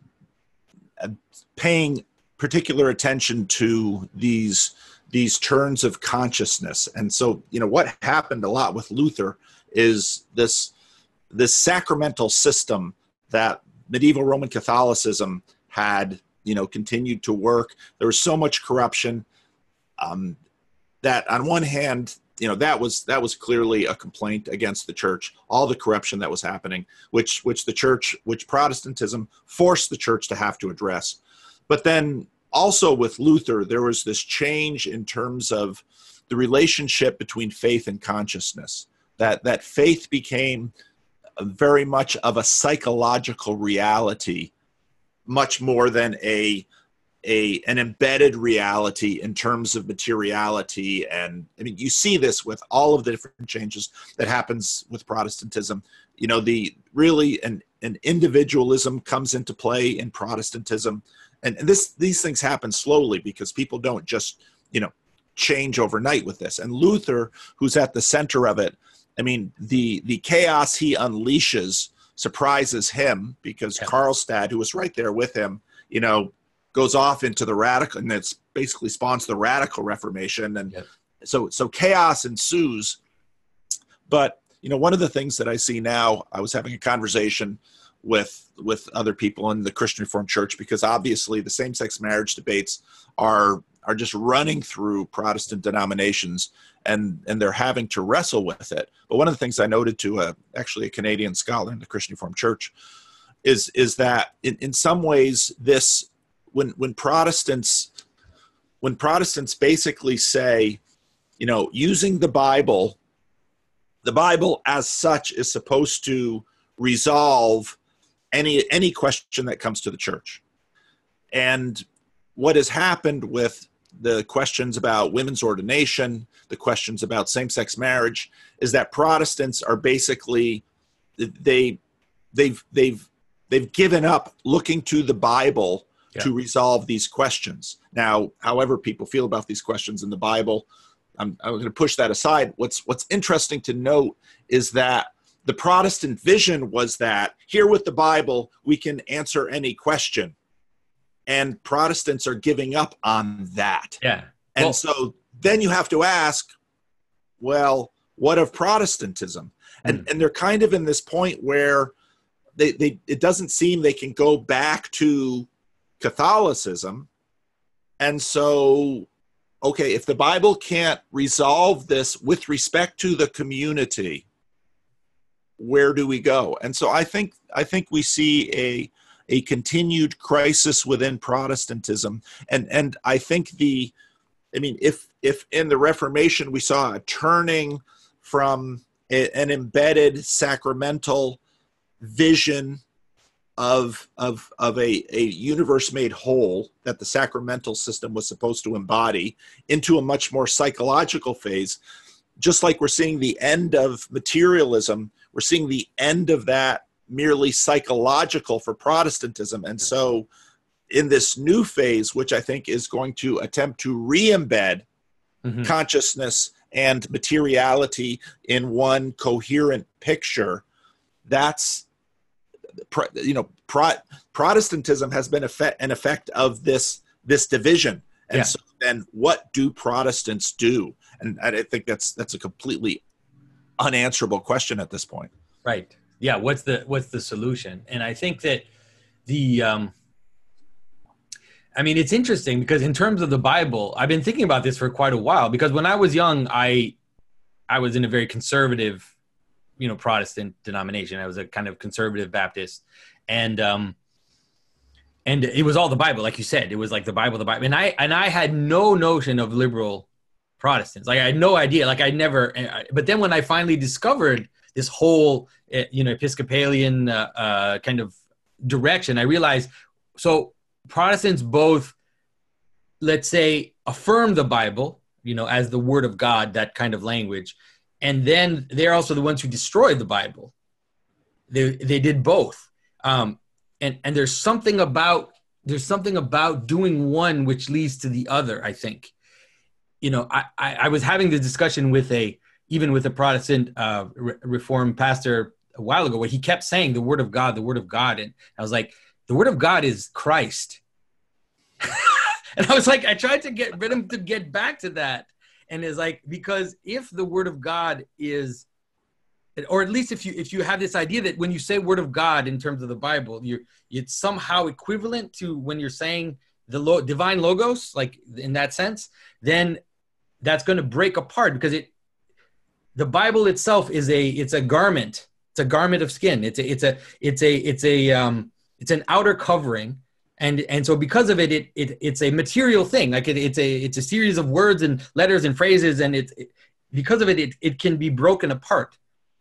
paying particular attention to these these turns of consciousness. And so, you know, what happened a lot with Luther is this this sacramental system that medieval Roman Catholicism had, you know, continued to work. There was so much corruption um, that, on one hand, you know, that was that was clearly a complaint against the church, all the corruption that was happening, which which the church, which Protestantism forced the church to have to address. But then also with Luther, there was this change in terms of the relationship between faith and consciousness, that that faith became very much of a psychological reality, much more than a a an embedded reality in terms of materiality. And I mean, you see this with all of the different changes that happens with Protestantism. You know, the really an, an individualism comes into play in Protestantism. And, and this these things happen slowly because people don't just, you know, change overnight with this. And Luther, who's at the center of it, I mean, the the chaos he unleashes surprises him, because Yeah. Karlstadt, who was right there with him, you know, goes off into the radical, and it's basically spawns the radical Reformation. And Yep. so, so chaos ensues. But, you know, one of the things that I see now, I was having a conversation with, with other people in the Christian Reformed Church, because obviously the same-sex marriage debates are, are just running through Protestant denominations, and, and they're having to wrestle with it. But one of the things I noted to a, actually a Canadian scholar in the Christian Reformed Church is, is that in, in some ways this, When when Protestants when Protestants basically say, you know, using the Bible, the Bible as such is supposed to resolve any any question that comes to the church. And what has happened with the questions about women's ordination, the questions about same-sex marriage, is that Protestants are basically they they've they've they've given up looking to the Bible Yeah. to resolve these questions. Now, however people feel about these questions in the Bible, I'm, I'm going to push that aside. What's what's interesting to note is that the Protestant vision was that here with the Bible, we can answer any question. And Protestants are giving up on that. Yeah. And Well- so then you have to ask, well, what of Protestantism? And, Mm. and they're kind of in this point where they, they it doesn't seem they can go back to Catholicism. And so, okay, if the Bible can't resolve this with respect to the community, where do we go? And so I think I think we see a a continued crisis within Protestantism. And and I think the I mean, if if in the Reformation we saw a turning from a, an embedded sacramental vision of of of a, a universe made whole that the sacramental system was supposed to embody into a much more psychological phase, just like we're seeing the end of materialism, we're seeing the end of that merely psychological for Protestantism. And so in this new phase, which I think is going to attempt to re-embed mm-hmm. consciousness and materiality in one coherent picture, that's, you know, Pro- Protestantism has been effect, an effect of this, this division. And yeah. so then what do Protestants do? And I think that's, that's a completely unanswerable question at this point. Right. Yeah. What's the, what's the solution? And I think that the, um, I mean, it's interesting because in terms of the Bible, I've been thinking about this for quite a while, because when I was young, I, I was in a very conservative, you know, Protestant denomination. I was a kind of conservative Baptist, and, um, and it was all the Bible. Like you said, it was like the Bible, the Bible. And I, and I had no notion of liberal Protestants. Like I had no idea, like I never, but then when I finally discovered this whole, you know, Episcopalian uh, uh, kind of direction, I realized, so Protestants both, let's say, affirm the Bible, you know, as the word of God, that kind of language. And then they're also the ones who destroyed the Bible. They they did both. Um, and, and there's something about, there's something about doing one which leads to the other, I think. You know, I, I, I was having this discussion with a, even with a Protestant uh, re- Reformed pastor a while ago, where he kept saying the word of God, the word of God. And I was like, the word of God is Christ. And I was like, I tried to get rid of him to get back to that. And it's like, because if the word of God is, or at least if you if you have this idea that when you say word of God in terms of the Bible, you're it's somehow equivalent to when you're saying the lo- divine logos, like in that sense, then that's going to break apart, because it the Bible itself is a it's a garment. It's a garment of skin. It's a it's a it's a it's a um it's an outer covering. And and so because of it, it, it it's a material thing. Like it, it's a it's a series of words and letters and phrases, and it's it, because of it, it, it can be broken apart.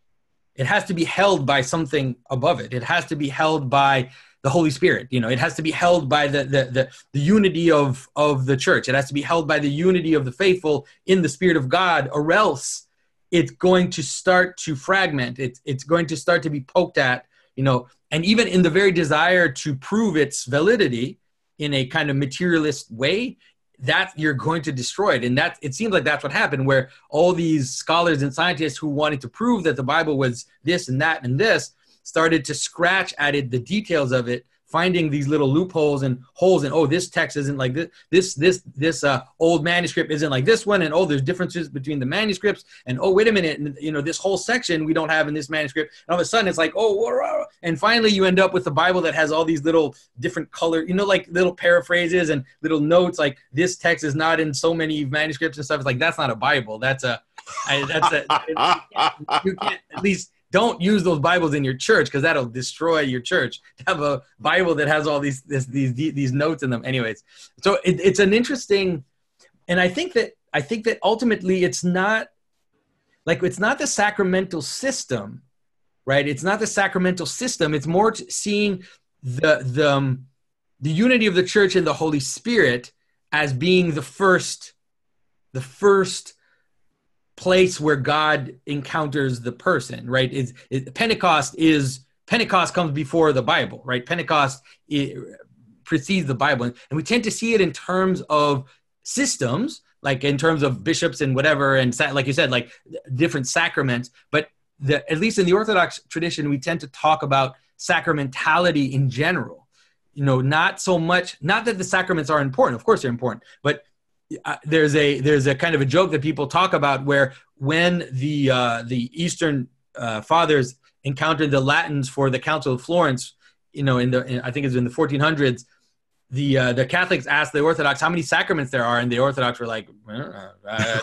It has to be held by something above it. It has to be held by the Holy Spirit. You know, it has to be held by the the the, the unity of, of the church. It has to be held by the unity of the faithful in the Spirit of God, or else it's going to start to fragment. It's it's going to start to be poked at, you know. And even in the very desire to prove its validity in a kind of materialist way, that you're going to destroy it. And that it seems like that's what happened, where all these scholars and scientists who wanted to prove that the Bible was this and that and this started to scratch at it, the details of it, finding these little loopholes and holes, and oh, this text isn't like this, this, this, this uh, old manuscript isn't like this one, and oh, there's differences between the manuscripts, and oh, wait a minute, and you know, this whole section we don't have in this manuscript, and all of a sudden it's like, oh, whoa, whoa. And finally you end up with the Bible that has all these little different color, you know, like little paraphrases and little notes, like this text is not in so many manuscripts and stuff. It's like, that's not a Bible. That's a, I, that's a, you can't, you can't at least. Don't use those Bibles in your church, because that'll destroy your church. To have a Bible that has all these this, these these notes in them. Anyways, so it, it's an interesting, and I think that I think that ultimately it's not like it's not the sacramental system, right? It's not the sacramental system. It's more seeing the the um, the unity of the church and the Holy Spirit as being the first the first. place where God encounters the person, right? Is it, Pentecost is Pentecost comes before the Bible, right? Pentecost it, precedes the Bible, and we tend to see it in terms of systems, like in terms of bishops and whatever, and like you said, like different sacraments. But the, at least in the Orthodox tradition, we tend to talk about sacramentality in general. You know, not so much, not that the sacraments are important. Of course, they're important, but Uh, there's a there's a kind of a joke that people talk about, where when the uh, the Eastern uh, fathers encountered the Latins for the Council of Florence, you know, in the in, I think it's in the fourteen hundreds, the uh, the Catholics asked the Orthodox how many sacraments there are, and the Orthodox were like, uh,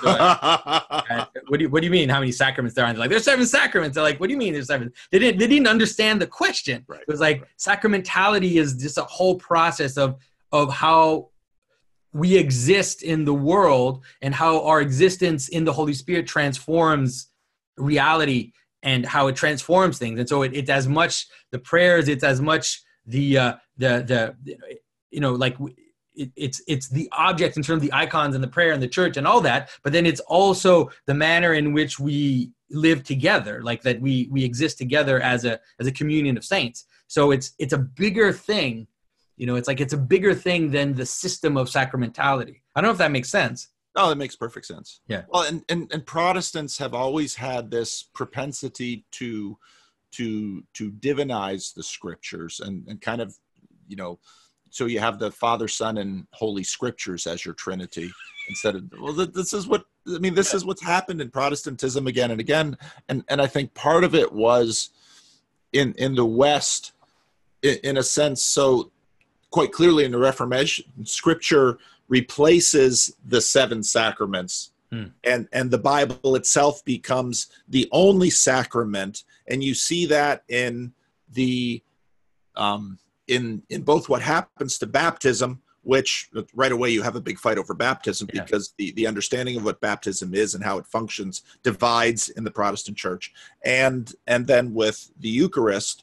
uh, "What do you what do you mean how many sacraments there are?" And they're like, "There's seven sacraments." They're like, "What do you mean there's seven?" They didn't they didn't understand the question. Right. It was like sacramentality is just a whole process of of how we exist in the world and how our existence in the Holy Spirit transforms reality and how it transforms things. And so it, it's as much the prayers, it's as much the, uh, the, the, you know, like it, it's, it's the object in terms of the icons and the prayer and the church and all that, but then it's also the manner in which we live together, like that we, we exist together as a, as a communion of saints. So it's, it's a bigger thing. You know, it's like, it's a bigger thing than the system of sacramentality. I don't know if that makes sense. No, that makes perfect sense. Yeah. Well, and, and, and Protestants have always had this propensity to, to, to divinize the scriptures and, and kind of, you know, so you have the Father, Son, and Holy Scriptures as your Trinity instead of, well, this is what, I mean, this is what's happened in Protestantism again and again. And, and I think part of it was in, in the West, in, in a sense, so quite clearly in the Reformation, Scripture replaces the seven sacraments, hmm. and, and the Bible itself becomes the only sacrament. And you see that in the, um, in, in both what happens to baptism, which right away you have a big fight over baptism, yeah. because the, the understanding of what baptism is and how it functions divides in the Protestant church. And, and then with the Eucharist,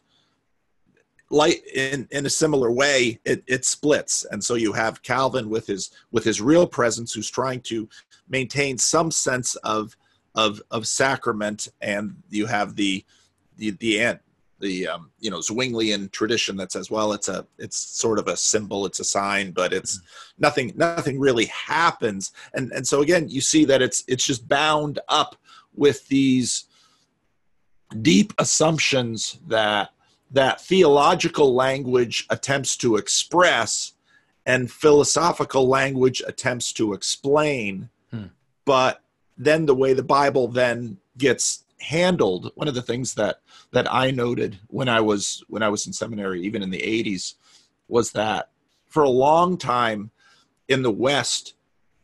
like in, in a similar way, it, it splits. And so you have Calvin with his, with his real presence, who's trying to maintain some sense of, of, of sacrament. And you have the, the, the, the um, you know, Zwinglian tradition that says, well, it's a, it's sort of a symbol, it's a sign, but it's nothing, nothing really happens. And, and so again, you see that it's, it's just bound up with these deep assumptions that, that theological language attempts to express and philosophical language attempts to explain. Hmm. But then the way the Bible then gets handled, one of the things that, that I noted when I was, when I was in seminary, even in the eighties, was that for a long time in the West,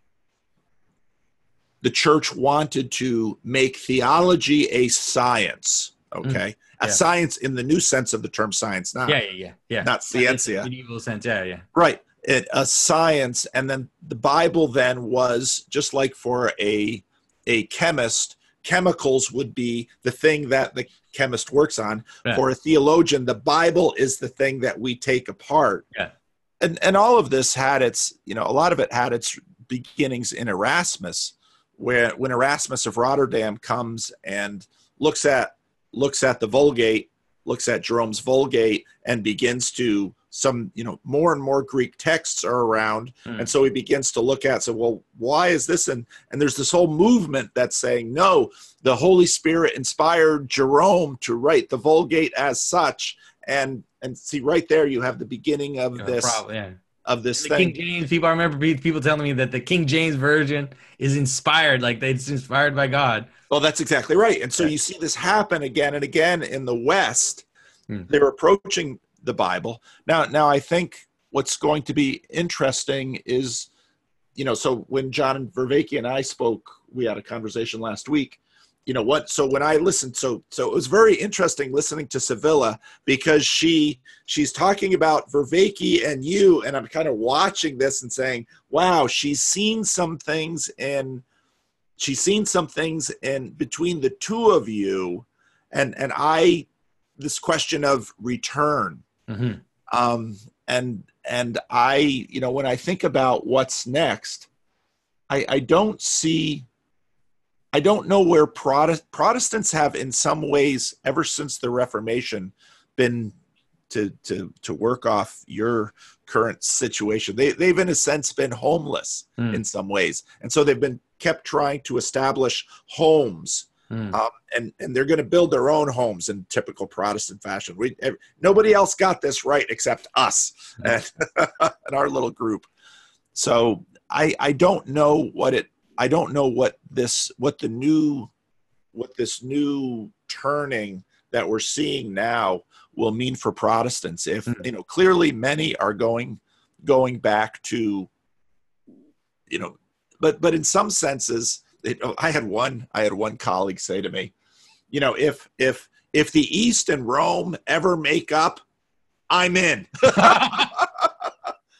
the church wanted to make theology a science. Okay. Hmm. A yeah. science in the new sense of the term science, not, yeah, yeah, yeah, yeah. not scientia. Medieval sense, yeah, yeah. Right. It, a science, and then the Bible then was, just like for a, a chemist, chemicals would be the thing that the chemist works on. Yeah. For a theologian, the Bible is the thing that we take apart. Yeah. And, and all of this had its, you know, a lot of it had its beginnings in Erasmus, where when Erasmus of Rotterdam comes and looks at looks at the Vulgate, looks at Jerome's Vulgate, and begins to, some, you know, more and more Greek texts are around. Mm. And so he begins to look at, so, well, why is this? And, and there's this whole movement that's saying, no, the Holy Spirit inspired Jerome to write the Vulgate as such. And, and see, right there, you have the beginning of yeah, this, probably, yeah. of this the thing. King James, people, I remember people telling me that the King James Version is inspired, like it's inspired by God. Well, that's exactly right. And so you see this happen again and again in the West. Hmm. They're approaching the Bible. Now, now I think what's going to be interesting is, you know, so when John Vervaeke and I spoke, we had a conversation last week, you know what, so when I listened, so so it was very interesting listening to Sevilla, because she she's talking about Vervaeke and you, and I'm kind of watching this and saying, wow, she's seen some things in She's seen some things in between the two of you, and and I, this question of return, mm-hmm. um, and and I, you know, when I think about what's next, I, I don't see, I don't know where Protest, Protestants have, in some ways, ever since the Reformation, been to to to work off your current situation. They they've in a sense been homeless mm. in some ways, and so they've been kept trying to establish homes, mm. um, and and they're going to build their own homes in typical Protestant fashion. We every, nobody else got this right except us mm. and, and our little group. So I I don't know what it I don't know what this what the new what this new turning that we're seeing now will mean for Protestants. If mm. you know, clearly many are going going back to, you know. But but in some senses, it, I had one I had one colleague say to me, you know, if if if the East and Rome ever make up, I'm in.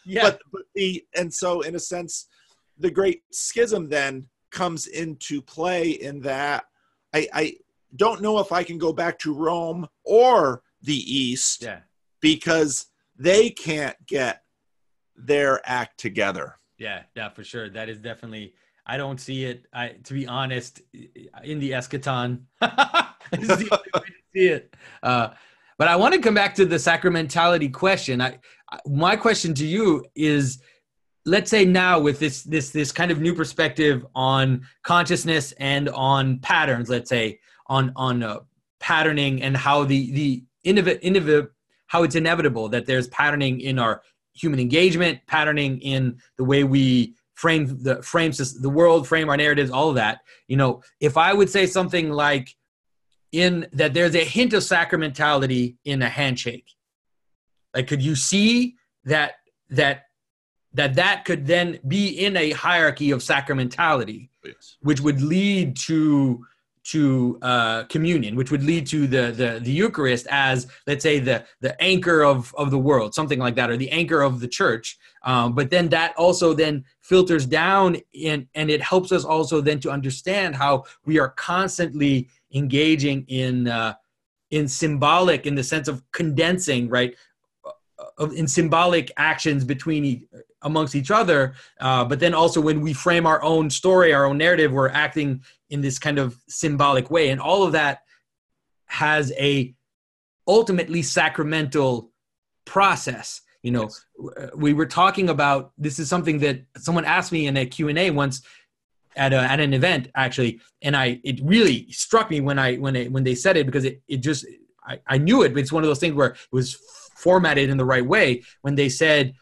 Yeah. But, but the, and so in a sense, the great schism then comes into play in that I, I don't know if I can go back to Rome or the East, Yeah. because they can't get their act together. Yeah, yeah, for sure. That is definitely, I don't see it. I, to be honest, in the eschaton, is the only way to see it. Uh, but I want to come back to the sacramentality question. I, I, my question to you is, let's say now with this, this, this kind of new perspective on consciousness and on patterns, let's say on, on uh, patterning and how the, the innovative, innovative, how it's inevitable that there's patterning in our human engagement, patterning in the way we frame the frames the world, frame our narratives, all of that. You know, if I would say something like in that there's a hint of sacramentality in a handshake, like, could you see that, that, that that could then be in a hierarchy of sacramentality, Yes. which would lead to, to uh, communion, which would lead to the, the, the Eucharist as, let's say, the, the anchor of, of the world, something like that, or the anchor of the church. Um, but then that also then filters down in, and it helps us also then to understand how we are constantly engaging in, uh, in symbolic, in the sense of condensing, right, of in symbolic actions between e- amongst each other. Uh, but then also when we frame our own story, our own narrative, we're acting in this kind of symbolic way. And all of that has a ultimately sacramental process. You know, Yes. we were talking about, this is something that someone asked me in a Q and A once at a, at an event, actually. And I, it really struck me when I, when it, when they said it, because it, it just, I, I knew it, but it's one of those things where it was formatted in the right way when they said,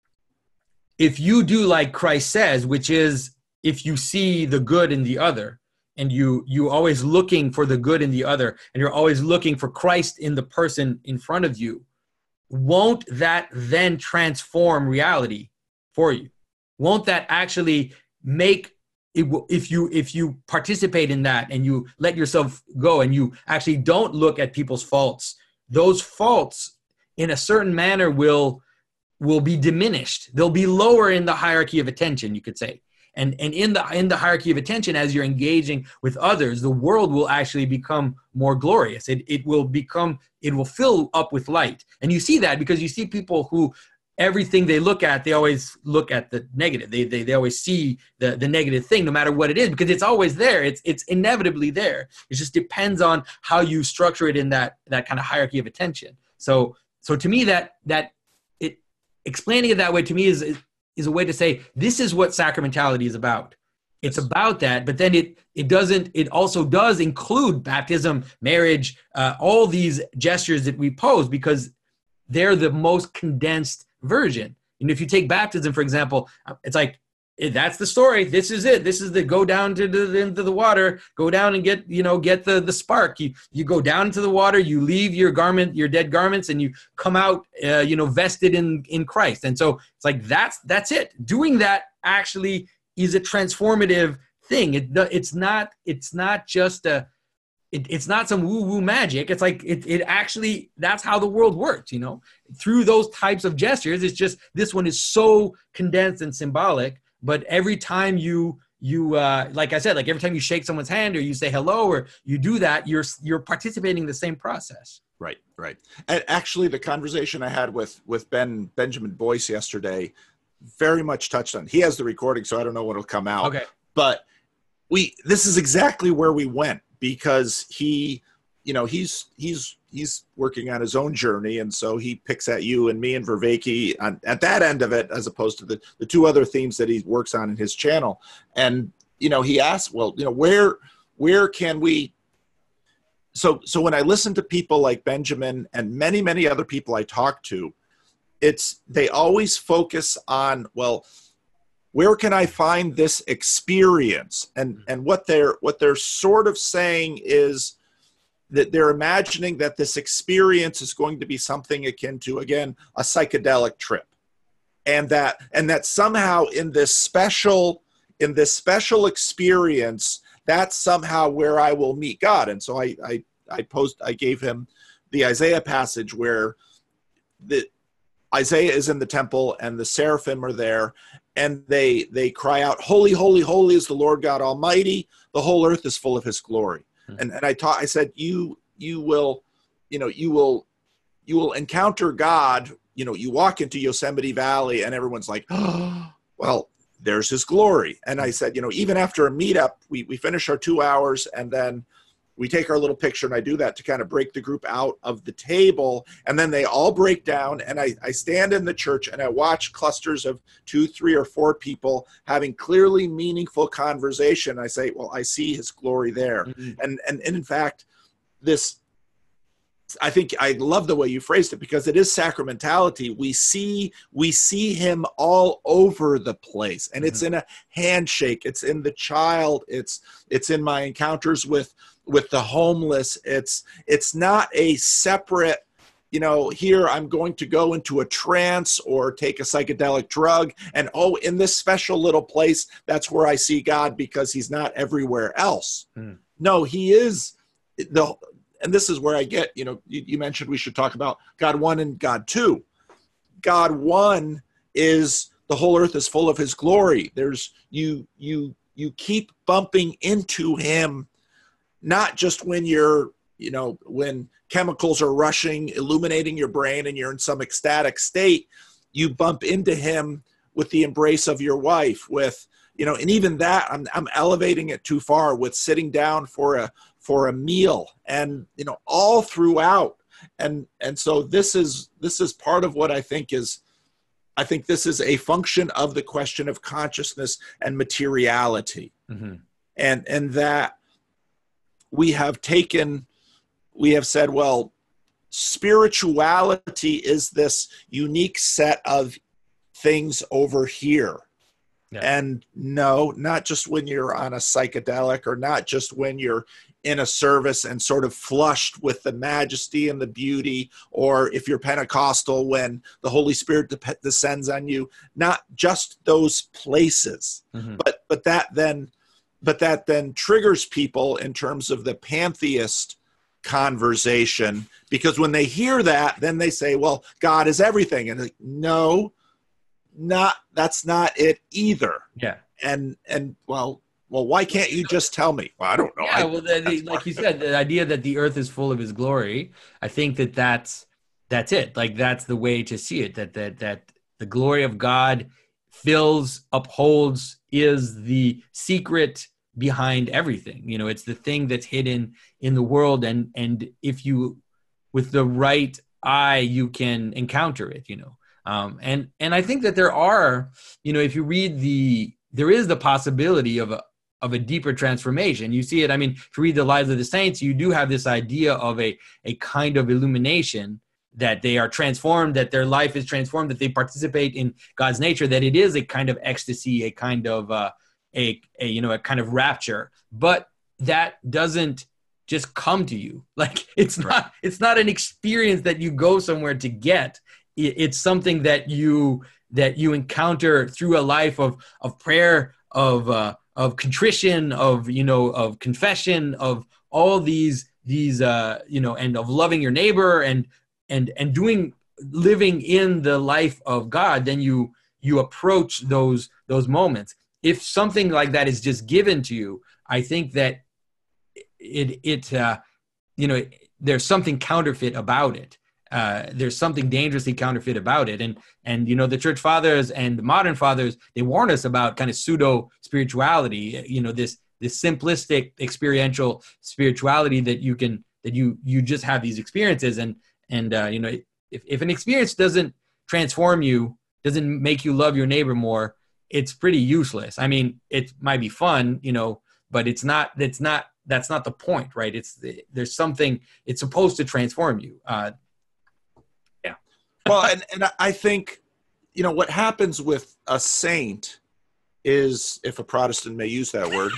if you do like Christ says, which is, if you see the good in the other, and you you always looking for the good in the other, and you're always looking for Christ in the person in front of you, won't that then transform reality for you? Won't that actually make it, if you if you participate in that and you let yourself go and you actually don't look at people's faults, those faults in a certain manner will will be diminished. They'll be lower in the hierarchy of attention, you could say. And and in the in the hierarchy of attention, as you're engaging with others, the world will actually become more glorious. It it will become, it will fill up with light. And you see that because you see people who everything they look at, they always look at the negative. They they, they always see the, the negative thing, no matter what it is, because it's always there. It's it's inevitably there. It just depends on how you structure it in that that kind of hierarchy of attention. So so to me, that that it explaining it that way to me is is a way to say, this is what sacramentality is about. It's Yes. about that, but then it it doesn't, it also does include baptism, marriage, uh, all these gestures that we pose, because they're the most condensed version. And if you take baptism, for example, it's like, eh, that's the story. This is it. This is the go down to the into the water, go down and get, you know, get the the spark. You you go down into the water, you leave your garment, your dead garments, and you come out, uh, you know, vested in in Christ. And so it's like, that's that's it. Doing that actually is a transformative thing. It it's not it's not just a it, it's not some woo woo magic. It's like it it actually, that's how the world works. You know, through those types of gestures. It's just, this one is so condensed and symbolic. But every time you, you uh, like I said, like every time you shake someone's hand or you say hello or you do that, you're you're participating in the same process. Right, right. And actually, the conversation I had with with Ben Benjamin Boyce yesterday very much touched on. He has the recording, so I don't know when it'll come out. Okay. But we this is exactly where we went, because he, you know, he's he's he's working on his own journey, and so he picks at you and me and Vervaeke on, at that end of it, as opposed to the the two other themes that he works on in his channel. And you know, he asked, well, you know, where where can we? So so when I listen to people like Benjamin and many many other people I talk to, it's they always focus on, well, where can I find this experience? And and what they're what they're sort of saying is that they're imagining that this experience is going to be something akin to, again, a psychedelic trip. And that and that somehow in this special in this special experience, that's somehow where I will meet God. And so I I I post I gave him the Isaiah passage where the Isaiah is in the temple and the seraphim are there, and they they cry out, "Holy, holy, holy is the Lord God Almighty. The whole earth is full of his glory." Mm-hmm. And and I taught, I said, you you will, you know, you will you will encounter God. You know, you walk into Yosemite Valley and everyone's like, "Oh, well, there's his glory." And I said, you know, even after a meetup, we we finish our two hours and then we take our little picture, and I do that to kind of break the group out of the table. And then they all break down, and I, I stand in the church and I watch clusters of two, three, or four people having clearly meaningful conversation. I say, well, I see his glory there. Mm-hmm. And, and, and in fact, this, I think I love the way you phrased it, because it is sacramentality. We see, we see him all over the place, and mm-hmm. it's in a handshake. It's in the child. It's, it's in my encounters with, with the homeless. It's, it's not a separate, you know, here I'm going to go into a trance or take a psychedelic drug, and oh, in this special little place, that's where I see God, because he's not everywhere else. Mm. No, he is the, and this is where I get, you know, you, you mentioned we should talk about God one and God two. God one is the whole earth is full of his glory. There's, you, you, you keep bumping into him, not just when you're, you know, when chemicals are rushing, illuminating your brain and you're in some ecstatic state. You bump into him with the embrace of your wife, with, you know, and even that, I'm, I'm elevating it too far, with sitting down for a, for a meal, and, you know, all throughout. And, and so this is, this is part of what I think is, I think this is a function of the question of consciousness and materiality. Mm-hmm. And, and that we have taken, we have said, well, spirituality is this unique set of things over here. Yeah. And no, not just when you're on a psychedelic, or not just when you're in a service and sort of flushed with the majesty and the beauty, or if you're Pentecostal, when the Holy Spirit de- descends on you, not just those places, mm-hmm. but, but that then, but that then triggers people in terms of the pantheist conversation, because when they hear that, then they say, well, God is everything. And like, no, not, that's not it either. Yeah. And, and well, well, why can't you just tell me? Well, I don't know. Yeah, I, well, the, the, like you said, the idea that the earth is full of his glory, I think that that's, that's it. Like, that's the way to see it, that, that, that the glory of God fills, upholds, is the secret behind everything. You know, it's the thing that's hidden in the world. And, and if you, with the right eye, you can encounter it, you know. Um, and, and I think that there are, you know, if you read the, there is the possibility of a, of a deeper transformation. You see it. I mean, if you read the lives of the saints, you do have this idea of a, a kind of illumination, that they are transformed, that their life is transformed, that they participate in God's nature, that it is a kind of ecstasy, a kind of, uh, a, a, you know, a kind of rapture. But that doesn't just come to you. Like, it's not, right. It's not an experience that you go somewhere to get. It's something that you, that you encounter through a life of, of prayer, of, uh, of contrition, of, you know, of confession, of all these, these, uh, you know, and of loving your neighbor, and, and, and doing, living in the life of God. Then you, you approach those, those moments. If something like that is just given to you, I think that it, it, uh, you know, there's something counterfeit about it. Uh, there's something dangerously counterfeit about it. And, and, you know, the church fathers and the modern fathers, they warn us about kind of pseudo spirituality, you know, this, this simplistic experiential spirituality that you can, that you, you just have these experiences. And, and, uh, you know, if, if an experience doesn't transform you, doesn't make you love your neighbor more, it's pretty useless. I mean, it might be fun, you know, but it's not, it's not, that's not the point, right? It's, there's something, it's supposed to transform you. Uh, yeah. Well, and, and I think, you know, what happens with a saint is, if a Protestant may use that word,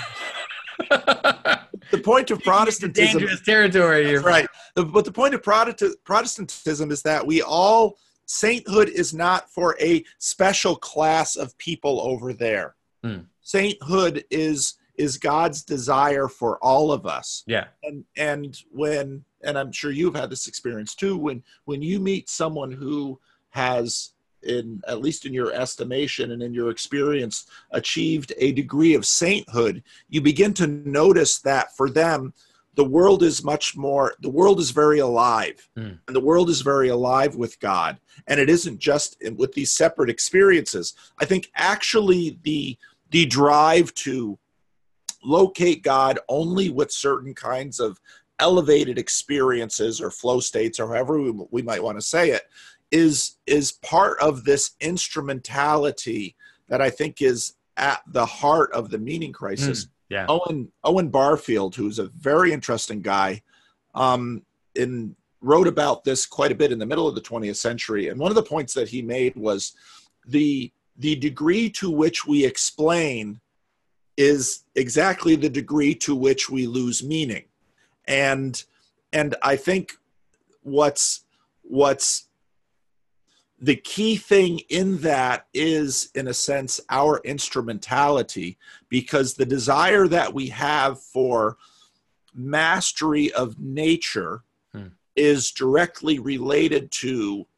the point of Protestantism, dangerous territory here. Right. The, but the point of Protestant, Protestantism is that we all, sainthood is not for a special class of people over there. Hmm. Sainthood is is God's desire for all of us. Yeah. And and when, and I'm sure you've had this experience too, when when you meet someone who has, in at least in your estimation and in your experience, achieved a degree of sainthood, you begin to notice that for them, the world is much more, the world is very alive. Mm. And the world is very alive with God. And it isn't just in, with these separate experiences. I think actually the, the drive to locate God only with certain kinds of elevated experiences or flow states, or however we, we might want to say it, is, is part of this instrumentality that I think is at the heart of the meaning crisis. Mm. Yeah. Owen Owen Barfield, who's a very interesting guy, um, in wrote about this quite a bit in the middle of the twentieth century. And one of the points that he made was the the degree to which we explain is exactly the degree to which we lose meaning. And and I think what's what's the key thing in that is, in a sense, our instrumentality, because the desire that we have for mastery of nature hmm. is directly related to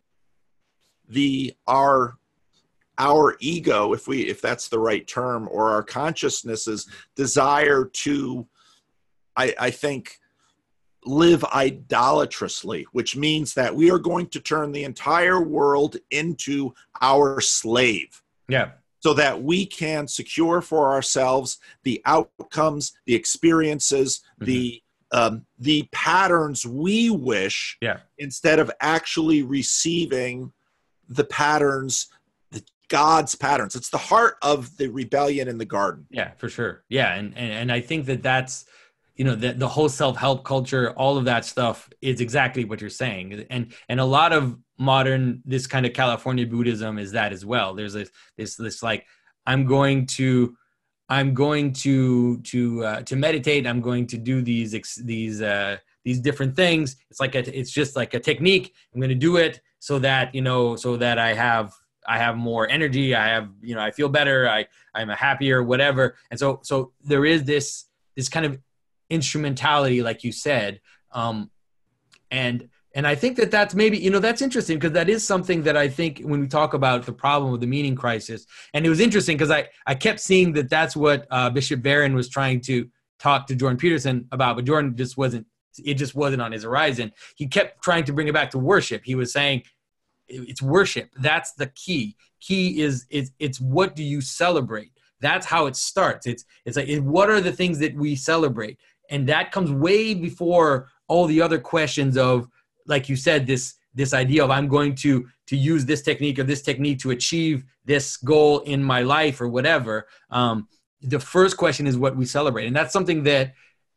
the our our ego, if we if that's the right term, or our consciousness's desire to, I, I think, live idolatrously, which means that we are going to turn the entire world into our slave. Yeah. So that we can secure for ourselves the outcomes, the experiences, mm-hmm. the um, the patterns we wish, yeah. instead of actually receiving the patterns, the God's patterns. It's the heart of the rebellion in the garden. Yeah, for sure. Yeah, and and, and I think that that's, you know, the, the whole self-help culture, all of that stuff is exactly what you're saying. And and a lot of modern, this kind of California Buddhism is that as well. There's this, this, this like, I'm going to, I'm going to, to, uh, to meditate. I'm going to do these, these, uh, these different things. It's like, a, it's just like a technique. I'm going to do it so that, you know, so that I have, I have more energy. I have, you know, I feel better. I, I'm a happier, whatever. And so, so there is this, this kind of instrumentality, like you said. Um, and, and I think that that's maybe, you know, that's interesting, because that is something that I think when we talk about the problem of the meaning crisis, and it was interesting because I, I kept seeing that that's what uh, Bishop Barron was trying to talk to Jordan Peterson about, but Jordan just wasn't, it just wasn't on his horizon. He kept trying to bring it back to worship. He was saying it's worship. That's the key. Key is, is it's what do you celebrate? That's how it starts. It's, it's like, it, what are the things that we celebrate? And that comes way before all the other questions of, like you said, this this idea of I'm going to to use this technique or this technique to achieve this goal in my life or whatever. Um, the first question is what we celebrate, and that's something that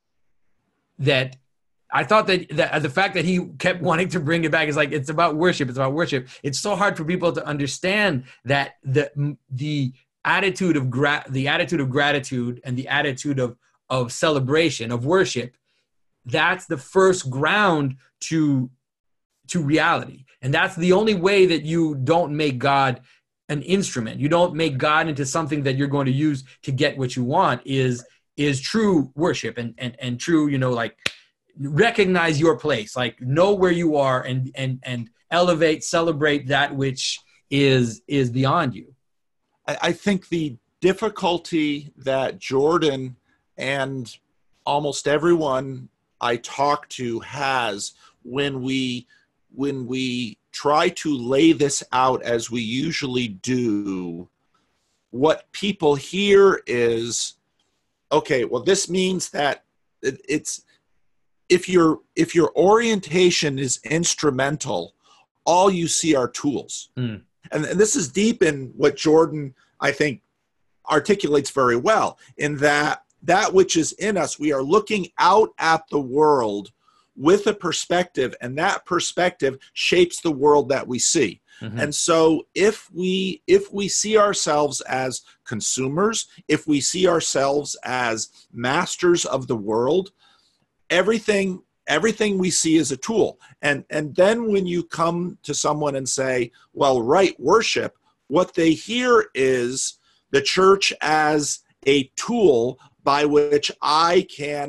that I thought that, that the fact that he kept wanting to bring it back is like, it's about worship. It's about worship. It's so hard for people to understand that the the attitude of gra- the attitude of gratitude and the attitude of of celebration, of worship, that's the first ground to to reality. And that's the only way that you don't make God an instrument. You don't make God into something that you're going to use to get what you want, is is true worship and and and true, you know, like recognize your place, like know where you are and and and elevate, celebrate that which is is beyond you. I, I think the difficulty that Jordan and almost everyone I talk to has when we when we try to lay this out as we usually do, what people hear is, okay, well, this means that it, it's if your if your orientation is instrumental, all you see are tools. Mm. And, and this is deep in what Jordan, I think, articulates very well, in that that which is in us, we are looking out at the world with a perspective, and that perspective shapes the world that we see. Mm-hmm. And so if we if we see ourselves as consumers, if we see ourselves as masters of the world, everything everything we see is a tool. And and then when you come to someone and say, well, right worship, what they hear is the church as a tool by which I can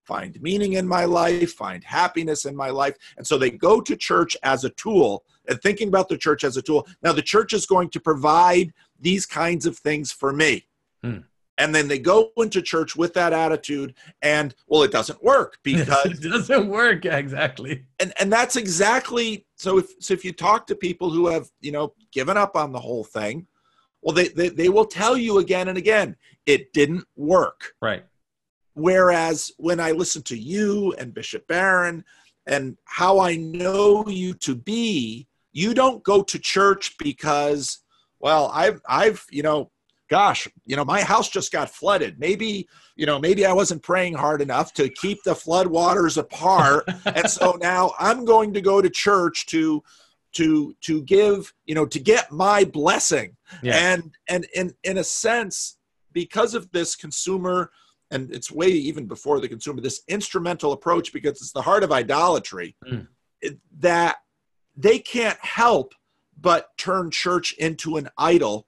find meaning in my life, find happiness in my life. And so they go to church as a tool and thinking about the church as a tool. Now the church is going to provide these kinds of things for me. Hmm. And then they go into church with that attitude and, well, it doesn't work because it doesn't work. Exactly. And and that's exactly, so if so if you talk to people who have, you know, given up on the whole thing, well, they, they, they will tell you again and again, it didn't work. Right. Whereas when I listen to you and Bishop Barron and how I know you to be, you don't go to church because, well, I've, I've, you know, gosh, you know, my house just got flooded. Maybe, you know, maybe I wasn't praying hard enough to keep the flood waters apart. And so now I'm going to go to church to, to, to give, you know, to get my blessing. Yeah. And, and in, in a sense, because of this consumer, and it's way even before the consumer, this instrumental approach, because it's the heart of idolatry, mm. it, that they can't help but turn church into an idol.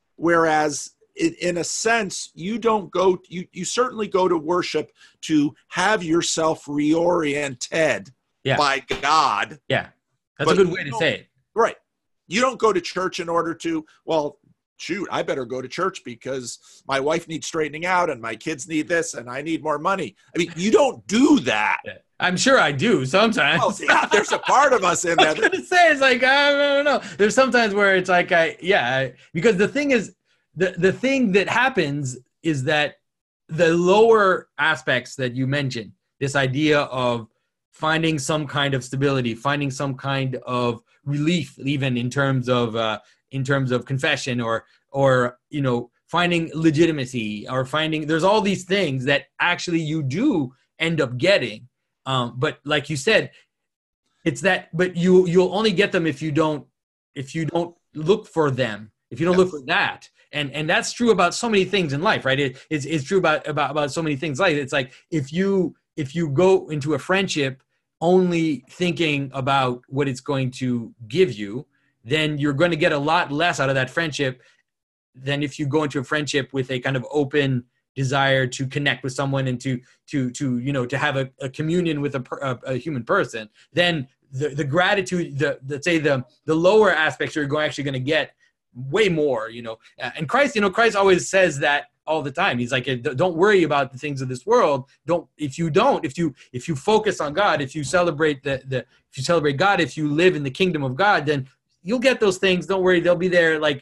Whereas in, in a sense, you don't go, you, you certainly go to worship to have yourself reoriented yeah. by God. Yeah. That's a good way to say it. Right. You don't go to church in order to, well, shoot, I better go to church because my wife needs straightening out and my kids need this and I need more money. I mean, you don't do that. Yeah. I'm sure I do sometimes. Well, yeah, there's a part of us in that. I was going to say, it's like, I don't know. There's sometimes where it's like, I, yeah, I, because the thing is, the, the thing that happens is that the lower aspects that you mentioned, this idea of finding some kind of stability, finding some kind of relief, even in terms of, uh, in terms of confession or, or, you know, finding legitimacy or finding, there's all these things that actually you do end up getting. Um, but like you said, it's that, but you, you'll only get them if you don't, if you don't look for them, if you don't look for that. And, and that's true about so many things in life, right? It, it's, it's true about, about, about so many things. Like, it's like, if you, if you go into a friendship only thinking about what it's going to give you, then you're going to get a lot less out of that friendship than if you go into a friendship with a kind of open desire to connect with someone and to, to, to, you know, to have a, a communion with a, a, a human person. Then the, the gratitude, the, let's say the, the lower aspects you're going, actually going to get way more, you know, and Christ, you know, Christ always says that all the time. He's like, don't worry about the things of this world. Don't, if you don't, if you, if you focus on God, if you celebrate the, the, if you celebrate God, if you live in the kingdom of God, then you'll get those things. Don't worry. They'll be there. Like,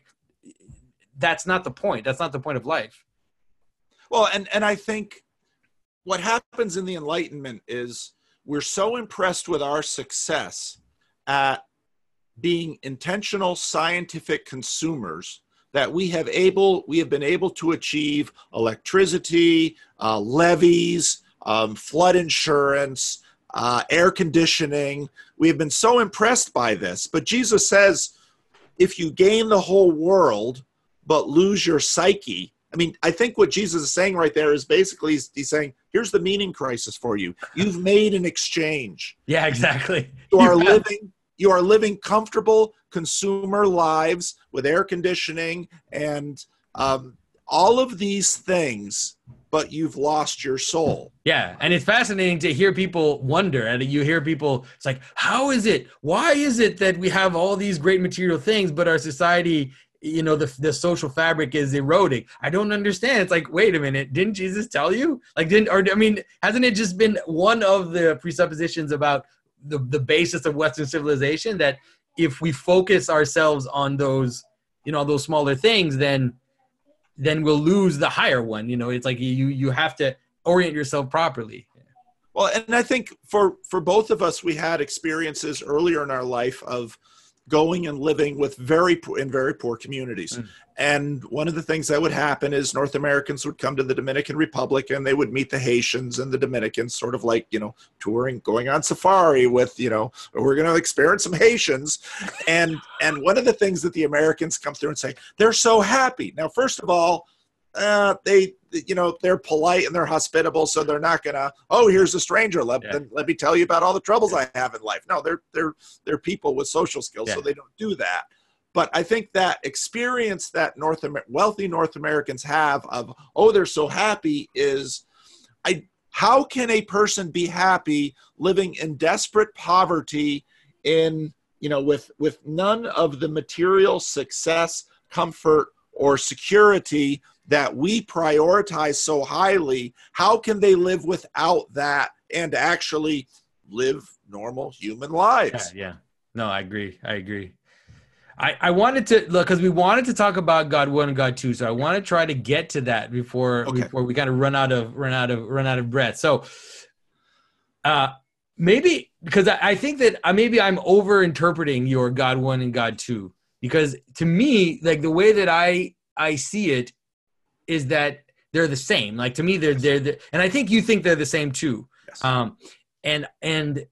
that's not the point. That's not the point of life. Well, and, and I think what happens in the Enlightenment is we're so impressed with our success at being intentional scientific consumers that we have able we have been able to achieve electricity, uh, levees, um, flood insurance, uh, air conditioning. We have been so impressed by this. But Jesus says, if you gain the whole world but lose your psyche, I mean, I think what Jesus is saying right there is basically he's, he's saying, here's the meaning crisis for you. You've made an exchange. Yeah, exactly. You are living, you are living comfortable consumer lives with air conditioning and um, all of these things, but you've lost your soul. Yeah, and it's fascinating to hear people wonder, and you hear people, it's like, how is it? Why is it that we have all these great material things, but our society, you know, the the social fabric is eroding? I don't understand. It's like, wait a minute, didn't Jesus tell you? Like, didn't, or I mean, hasn't it just been one of the presuppositions about the, the basis of Western civilization that if we focus ourselves on those, you know, those smaller things, then then we'll lose the higher one. You know, it's like you you have to orient yourself properly. Well, and I think for for both of us, we had experiences earlier in our life of going and living with very poor, in very poor communities. Mm. And one of the things that would happen is North Americans would come to the Dominican Republic and they would meet the Haitians and the Dominicans, sort of like, you know, touring, going on safari with, you know, we're going to experience some Haitians. And, and one of the things that the Americans come through and say, they're so happy. Now, first of all, uh, they, you know, they're polite and they're hospitable. So they're not going to, oh, here's a stranger. Let, yeah. let me tell you about all the troubles I have in life. No, they're, they're, they're people with social skills. Yeah. So they don't do that. But I think that experience that North Amer- wealthy North Americans have of, oh, they're so happy is, I, how can a person be happy living in desperate poverty in, you know, with, with none of the material success, comfort, or security that we prioritize so highly? How can they live without that and actually live normal human lives? Yeah, yeah. No, I agree. I agree. I, I wanted to look because we wanted to talk about God one and God two, so I want to try to get to that before Okay. before we kind of run out of run out of run out of breath. So, uh, maybe because I, I think that uh, maybe I'm over interpreting your God one and God two, because to me, like the way that I I see it is that they're the same. Like to me, they're they're the, and I think you think they're the same too. Yes. Um, and and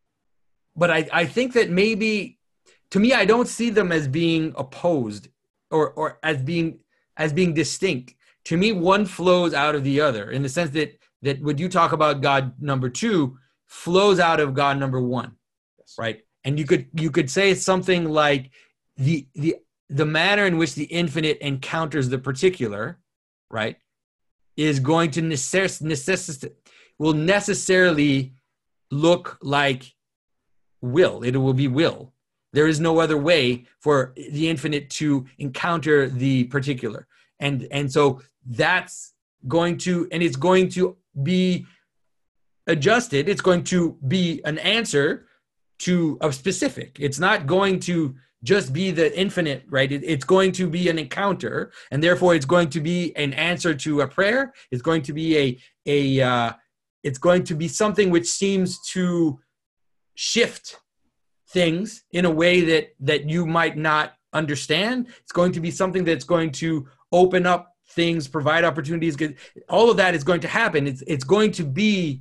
but I I think that maybe. To me, I don't see them as being opposed or, or as being as being distinct. To me, one flows out of the other in the sense that that when you talk about God number two flows out of God number one, Yes. right? And you could you could say something like the the the manner in which the infinite encounters the particular, right, is going to necess- necess- will necessarily look like will. It will be will. There is no other way for the infinite to encounter the particular. And, and so that's going to, and it's going to be adjusted. It's going to be an answer to a specific. It's not going to just be the infinite, right? It, it's going to be an encounter, and therefore it's going to be an answer to a prayer. It's going to be a, a, uh, it's going to be something which seems to shift things in a way that that you might not understand. It's going to be something that's going to open up things, provide opportunities. All of that is going to happen. It's it's going to be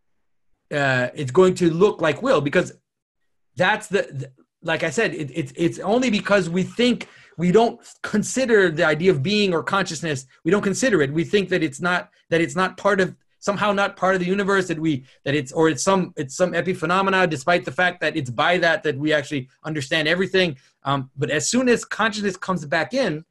uh, it's going to look like will, because that's the, the like I said, it, it's it's only because we think we don't consider the idea of being or consciousness. We don't consider it. We think that it's not that it's not part of. Somehow not part of the universe, that we that it's or it's some it's some epiphenomena, despite the fact that it's by that that we actually understand everything. Um, but as soon as consciousness comes back in,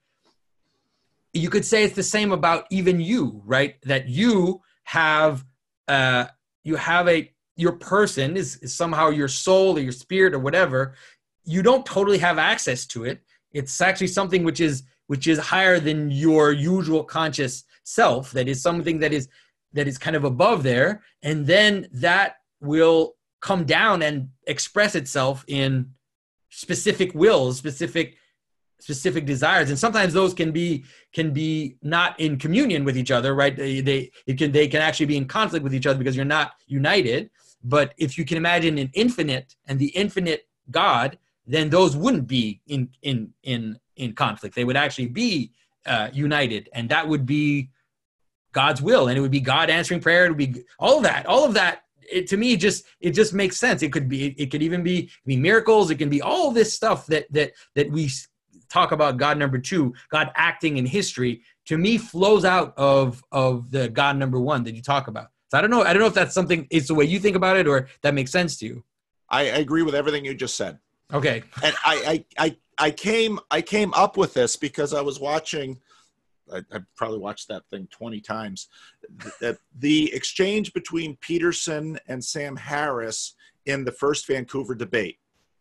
you could say it's the same about even you, right? That you have uh, you have a your person is, is somehow your soul or your spirit or whatever. You don't totally have access to it. It's actually something which is which is higher than your usual conscious self. That is something that is. that is kind of above there, and then that will come down and express itself in specific wills, specific specific desires, and sometimes those can be can be not in communion with each other, right? They they it can they can actually be in conflict with each other because you're not united. But if you can imagine an infinite and the infinite God, then those wouldn't be in in in in conflict. They would actually be uh, united, and that would be God's will, and it would be God answering prayer. It would be all of that, all of that. It, to me, just it just makes sense. It could be, it could even be, be miracles. It can be all this stuff that that that we talk about. God number two, God acting in history, to me flows out of of the God number one that you talk about. So I don't know. I don't know if that's something. It's the way you think about it, or that makes sense to you. I agree with everything you just said. Okay. And I I I, I came I came up with this because I was watching. I, I probably watched that thing twenty times. The, the exchange between Peterson and Sam Harris in the first Vancouver debate,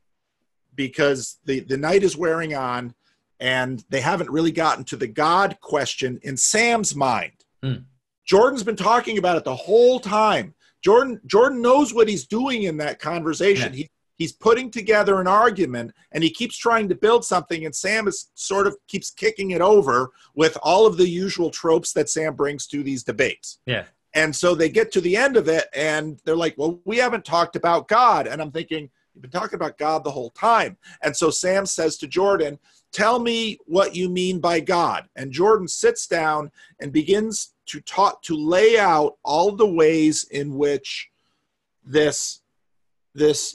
because the, the night is wearing on and they haven't really gotten to the God question in Sam's mind. Hmm. Jordan's been talking about it the whole time. Jordan, Jordan knows what he's doing in that conversation. Yeah. He, He's putting together an argument, and he keeps trying to build something, and Sam is sort of keeps kicking it over with all of the usual tropes that Sam brings to these debates. Yeah. And so they get to the end of it, and they're like, well, we haven't talked about God. And I'm thinking, you've been talking about God the whole time. And so Sam says to Jordan, tell me what you mean by God. And Jordan sits down and begins to talk, to lay out all the ways in which this, this,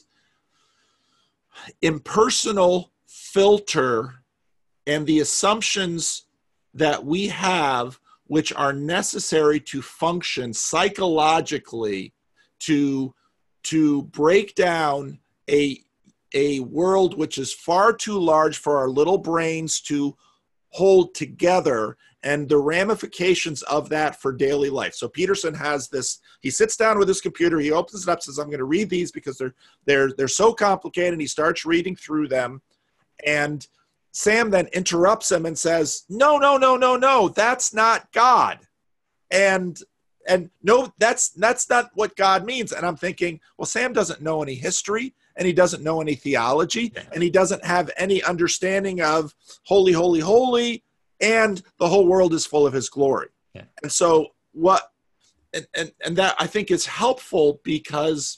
impersonal filter and the assumptions that we have, which are necessary to function psychologically, to to break down a a world which is far too large for our little brains to hold together and the ramifications of that for daily life. So Peterson has this, he sits down with his computer, he opens it up, says, I'm going to read these because they're, they're, they're so complicated. And he starts reading through them. And Sam then interrupts him and says, no, no, no, no, no, that's not God. And, and no, that's, that's not what God means. And I'm thinking, well, Sam doesn't know any history and he doesn't know any theology and he doesn't have any understanding of holy, holy, holy, and the whole world is full of his glory. Yeah. And so what, and, and, and that I think is helpful because,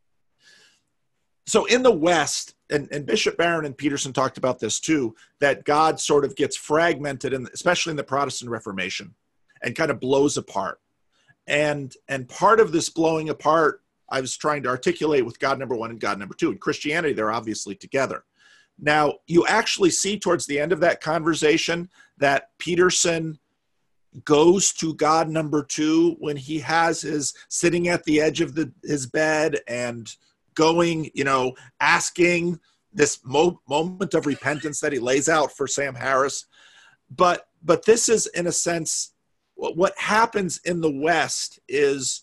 so in the West, and, and Bishop Barron and Peterson talked about this too, that God sort of gets fragmented, in, especially in the Protestant Reformation, and kind of blows apart. And, and part of this blowing apart, I was trying to articulate with God number one and God number two. In Christianity, they're obviously together. Now, you actually see towards the end of that conversation that Peterson goes to God number two when he has his sitting at the edge of the, his bed and going, you know, asking this mo- moment of repentance that he lays out for Sam Harris. But, but this is, in a sense, what happens in the West is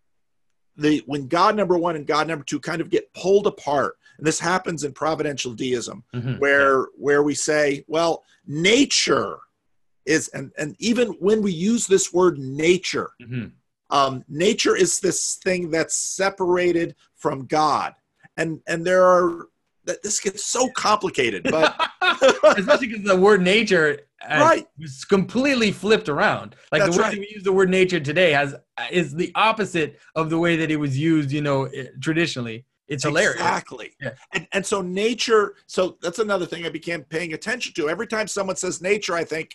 the when God number one and God number two kind of get pulled apart. And this happens in providential deism, mm-hmm. where, yeah. where we say, well, nature is, and, and even when we use this word nature, mm-hmm. um, nature is this thing that's separated from God. And, and there are, that this gets so complicated, but especially because the word nature right. was completely flipped around. Like that's the way right. that we use the word nature today has is the opposite of the way that it was used, you know, traditionally. It's hilarious. Exactly. Yeah. And, and so nature, so that's another thing I began paying attention to. Every time someone says nature, I think,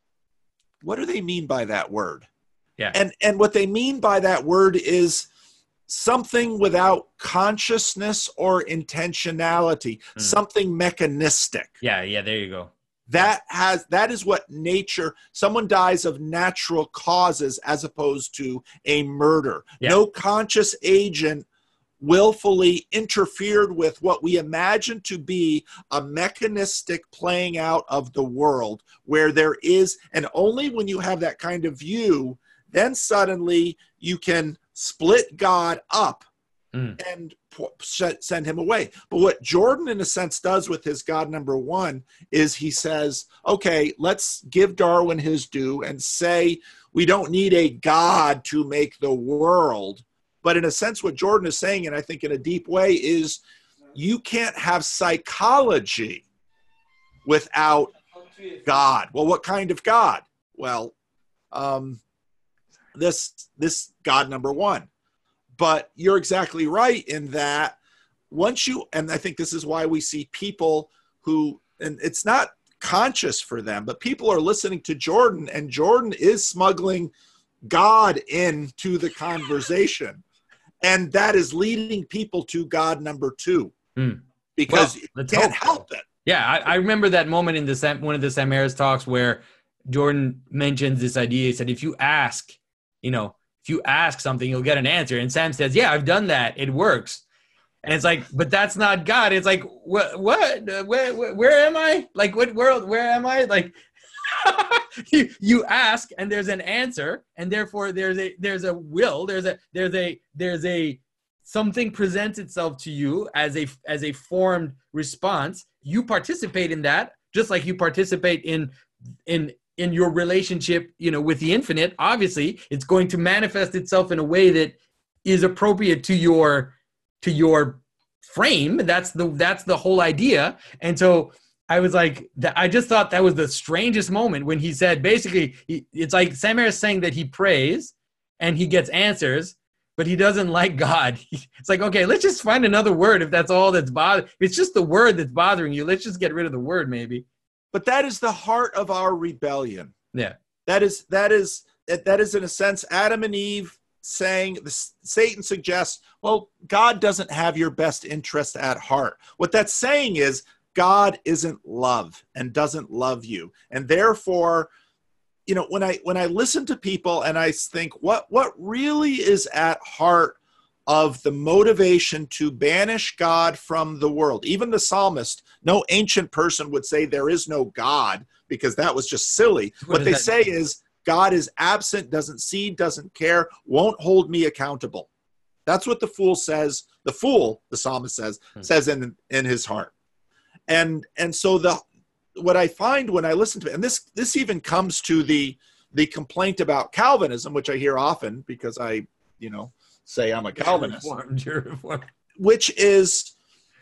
what do they mean by that word? Yeah. And, and what they mean by that word is something without consciousness or intentionality, mm. something mechanistic. Yeah. Yeah. There you go. That has, that is what nature, someone dies of natural causes as opposed to a murder. Yeah. No conscious agent willfully interfered with what we imagine to be a mechanistic playing out of the world where there is, and only when you have that kind of view, then suddenly you can split God up mm. and send him away. But what Jordan, in a sense, does with his God number one is he says, okay, let's give Darwin his due and say we don't need a God to make the world. But in a sense, what Jordan is saying, and I think in a deep way, is you can't have psychology without God. Well, what kind of God? Well, um, this this God number one. But you're exactly right in that once you, and I think this is why we see people who, and it's not conscious for them, but people are listening to Jordan, and Jordan is smuggling God into the conversation. And that is leading people to God number two, mm. because well, you can't help it. Yeah, I, I remember that moment in the Sam, one of the Sam Harris talks where Jordan mentions this idea. He said, if you ask, you know, if you ask something, you'll get an answer. And Sam says, yeah, I've done that. It works. And it's like, but that's not God. It's like, what, what, where, where, where am I? Like, what world, where am I? Like, you, you ask and there's an answer, and therefore there's a there's a will, there's a there's a there's a something presents itself to you as a as a formed response. You participate in that, just like you participate in in in your relationship, you know, with the infinite. Obviously, it's going to manifest itself in a way that is appropriate to your to your frame. That's the that's the whole idea. And so I was like, I just thought that was the strangest moment when he said, basically, he, it's like Sam Harris saying that he prays and he gets answers, but he doesn't like God. It's like, okay, let's just find another word if that's all that's bothering. It's just the word that's bothering you. Let's just get rid of the word, maybe. But that is the heart of our rebellion. Yeah. That is, that is, that is in a sense, Adam and Eve saying, Satan suggests, well, God doesn't have your best interest at heart. What that's saying is, God isn't love and doesn't love you. And therefore, you know, when I when I listen to people and I think what what really is at heart of the motivation to banish God from the world, even the psalmist, no ancient person would say there is no God because that was just silly. What What they does that say mean? is God is absent, doesn't see, doesn't care, won't hold me accountable. That's what the fool says. The fool, the psalmist says, Hmm. says in, in his heart. And and so the what I find when I listen to it, and this this even comes to the the complaint about Calvinism, which I hear often because I, you know, say I'm a Calvinist, You're reformed, you're reformed. which is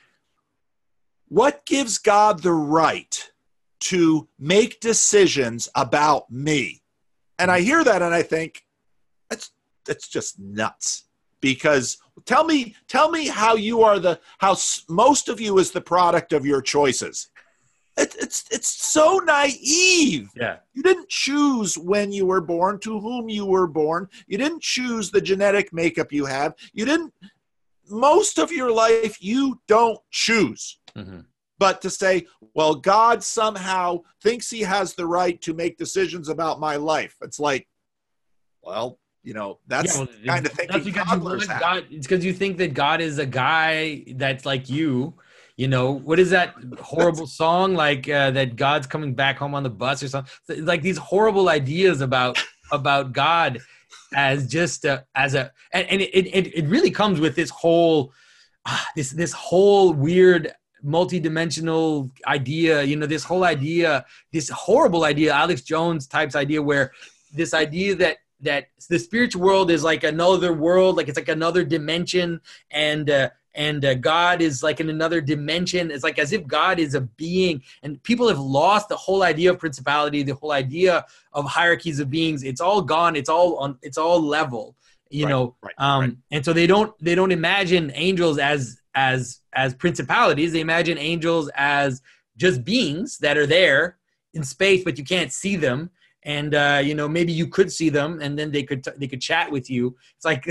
what gives God the right to make decisions about me? And I hear that and I think that's that's just nuts. Because tell me, tell me how you are the how s- most of you is the product of your choices. It, it's it's so naive. Yeah. You didn't choose when you were born, to whom you were born. You didn't choose the genetic makeup you have. You didn't. Most of your life, you don't choose. Mm-hmm. But to say, well, God somehow thinks he has the right to make decisions about my life. It's like, well, you know, that's Yeah, well, the kind of that's thinking because you toddlers want have. God. It's because you think that God is a guy that's like you. You know, what is that horrible song like uh, that God's coming back home on the bus or something? It's like these horrible ideas about about God as just a, as a and, and it, it it really comes with this whole ah, this this whole weird multi-dimensional idea. You know, this whole idea, this horrible idea, Alex Jones types idea, where this idea that that the spiritual world is like another world, like it's like another dimension, and uh, and uh, God is like in another dimension. It's like as if God is a being, and people have lost the whole idea of principality, the whole idea of hierarchies of beings. It's all gone. It's all on. It's all level, you Right, know. right, um, right. And so they don't they don't imagine angels as as as principalities. They imagine angels as just beings that are there in space, but you can't see them. And uh, you know, maybe you could see them, and then they could t- they could chat with you. It's like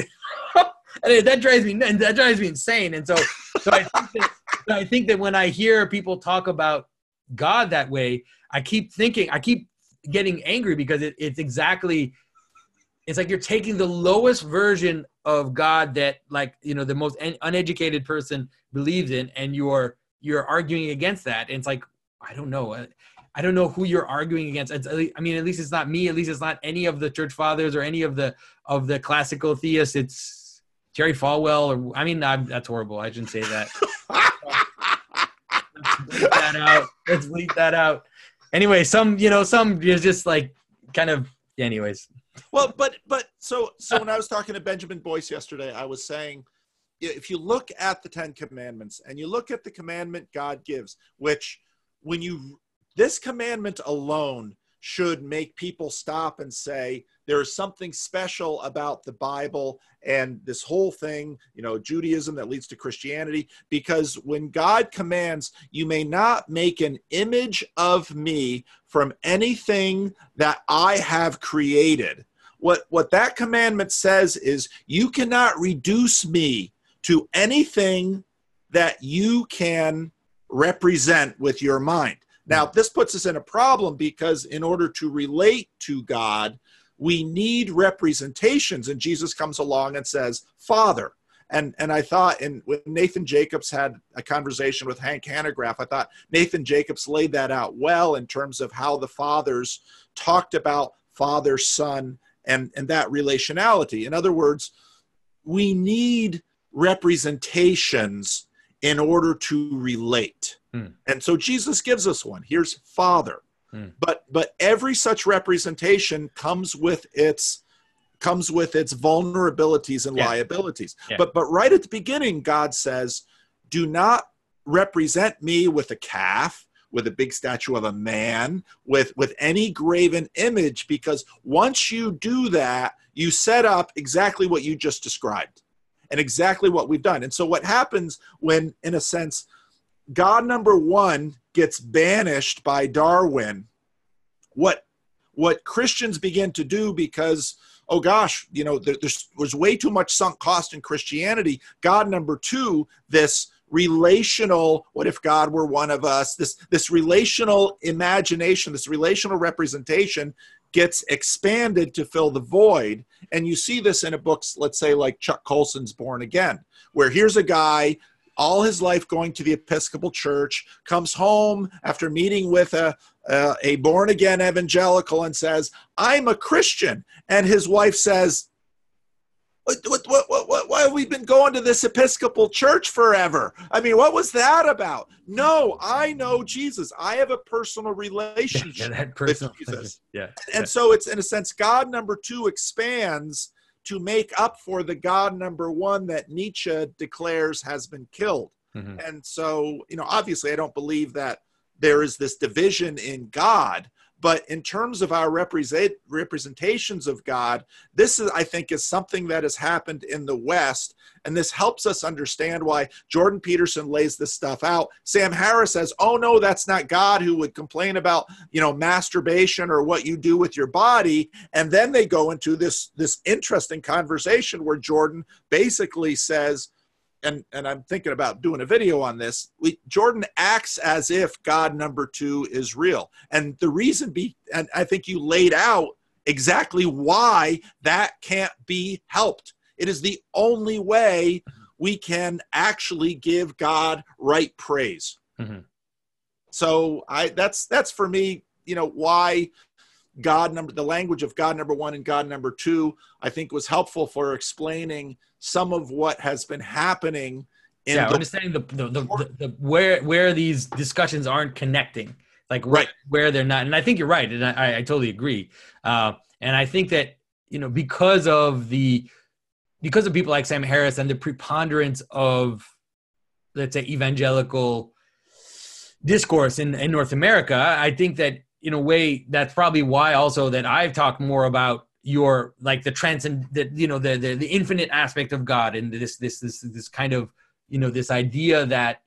that drives me that drives me insane. And so, so I think that I think that when I hear people talk about God that way, I keep thinking, I keep getting angry because it, it's exactly, it's like you're taking the lowest version of God that, like, you know, the most un- uneducated person believes in, and you're you're arguing against that. And it's like, I don't know. I don't know who you're arguing against. It's, I mean, at least it's not me. At least it's not any of the church fathers or any of the of the classical theists. It's Jerry Falwell. Or I mean, I'm, that's horrible. I shouldn't say that. Let's bleep that out. Let's bleep that out. Anyway, some you know, some is just like kind of. Anyways. Well, but but so so when I was talking to Benjamin Boyce yesterday, I was saying, if you look at the Ten Commandments and you look at the commandment God gives, which when you this commandment alone should make people stop and say, there is something special about the Bible and this whole thing, you know, Judaism that leads to Christianity, because when God commands, you may not make an image of me from anything that I have created. What, what that commandment says is you cannot reduce me to anything that you can represent with your mind. Now, this puts us in a problem because in order to relate to God, we need representations. And Jesus comes along and says, Father. And, and I thought, and when Nathan Jacobs had a conversation with Hank Hanegraaff, I thought Nathan Jacobs laid that out well in terms of how the fathers talked about Father, Son, and, and that relationality. In other words, we need representations in order to relate. Hmm. And so Jesus gives us one. Here's Father. Hmm. But but every such representation comes with its comes with its vulnerabilities and yeah. liabilities. Yeah. But but right at the beginning, God says, do not represent me with a calf, with a big statue of a man, with, with any graven image, because once you do that, you set up exactly what you just described and exactly what we've done. And so what happens when, in a sense, God number one gets banished by Darwin, what what Christians begin to do because, oh gosh, you know, there, there's, there's way too much sunk cost in Christianity. God number two, this relational, what if God were one of us, this, this relational imagination, this relational representation gets expanded to fill the void. And you see this in a book, let's say like Chuck Colson's Born Again, where here's a guy all his life going to the Episcopal Church, comes home after meeting with a, a, a born-again evangelical and says, I'm a Christian. And his wife says, what, what, what, what, why have we been going to this Episcopal Church forever? I mean, what was that about? No, I know Jesus. I have a personal relationship yeah, that personal, with Jesus. Yeah. And yeah. so it's, in a sense, God number two expands to make up for the God number one that Nietzsche declares has been killed. Mm-hmm. And so, you know, obviously I don't believe that there is this division in God, but in terms of our represent, representations of God, this is, I think, is something that has happened in the West. And this helps us understand why Jordan Peterson lays this stuff out. Sam Harris says, oh, no, that's not God who would complain about, you know, masturbation or what you do with your body. And then they go into this, this interesting conversation where Jordan basically says, and, and I'm thinking about doing a video on this, we, Jordan acts as if God number two is real. And the reason be, and I think you laid out exactly why that can't be helped. It is the only way we can actually give God right praise. Mm-hmm. So I that's that's for me, you know, why God number the language of God number one and God number two, I think was helpful for explaining some of what has been happening in yeah, the, understanding the the, the, the the where where these discussions aren't connecting, like where, right. where they're not. And I think you're right, and I, I totally agree. Uh, and I think that, you know, because of the because of people like Sam Harris and the preponderance of, let's say, evangelical discourse in, in North America, I think that in a way that's probably why also that I've talked more about your, like the transcend, the, you know, the, the, the infinite aspect of God and this, this, this, this kind of, you know, this idea that,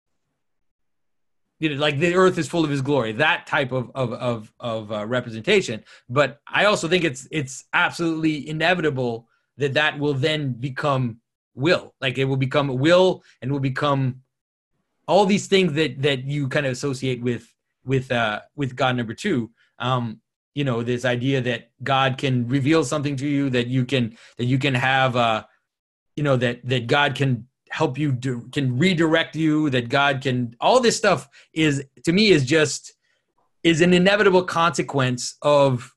you know, like the earth is full of his glory, that type of, of, of, of uh, representation. But I also think it's, it's absolutely inevitable that that will then become will, like it will become will and will become all these things that, that you kind of associate with, with, uh, with God number two. Um, you know, this idea that God can reveal something to you, that you can, that you can have, uh, you know, that, that God can help you, do, can redirect you, that God can, all this stuff is, to me, is just, is an inevitable consequence of,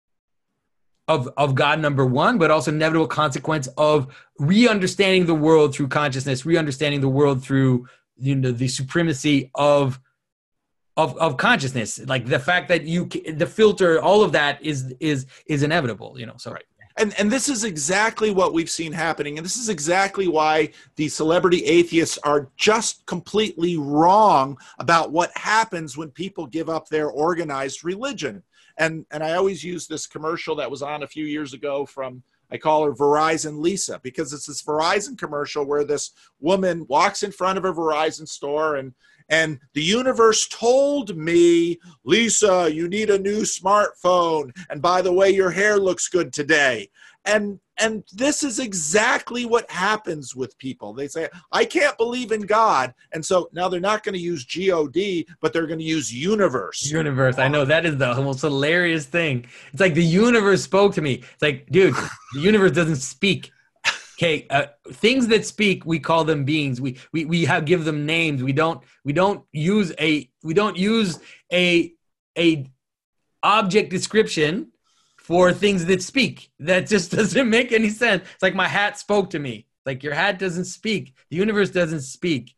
of, of God number one, but also inevitable consequence of re-understanding the world through consciousness, re-understanding the world through, you know, the supremacy of, of, of consciousness. Like the fact that you, the filter, all of that is, is, is inevitable, you know, so. Right. And, and this is exactly what we've seen happening. And this is exactly why the celebrity atheists are just completely wrong about what happens when people give up their organized religion. And, and I always use this commercial that was on a few years ago from, I call her Verizon Lisa, because it's this Verizon commercial where this woman walks in front of a Verizon store and And the universe told me, Lisa, you need a new smartphone. And by the way, your hair looks good today. And and this is exactly what happens with people. They say, I can't believe in God. And so now they're not going to use G O D, but they're going to use universe. Universe. I know, that is the most hilarious thing. It's like the universe spoke to me. It's like, dude, the universe doesn't speak. Okay, uh, things that speak, we call them beings. We we we have give them names. We don't we don't use a we don't use a a object description for things that speak. That just doesn't make any sense. It's like my hat spoke to me. Like your hat doesn't speak. The universe doesn't speak.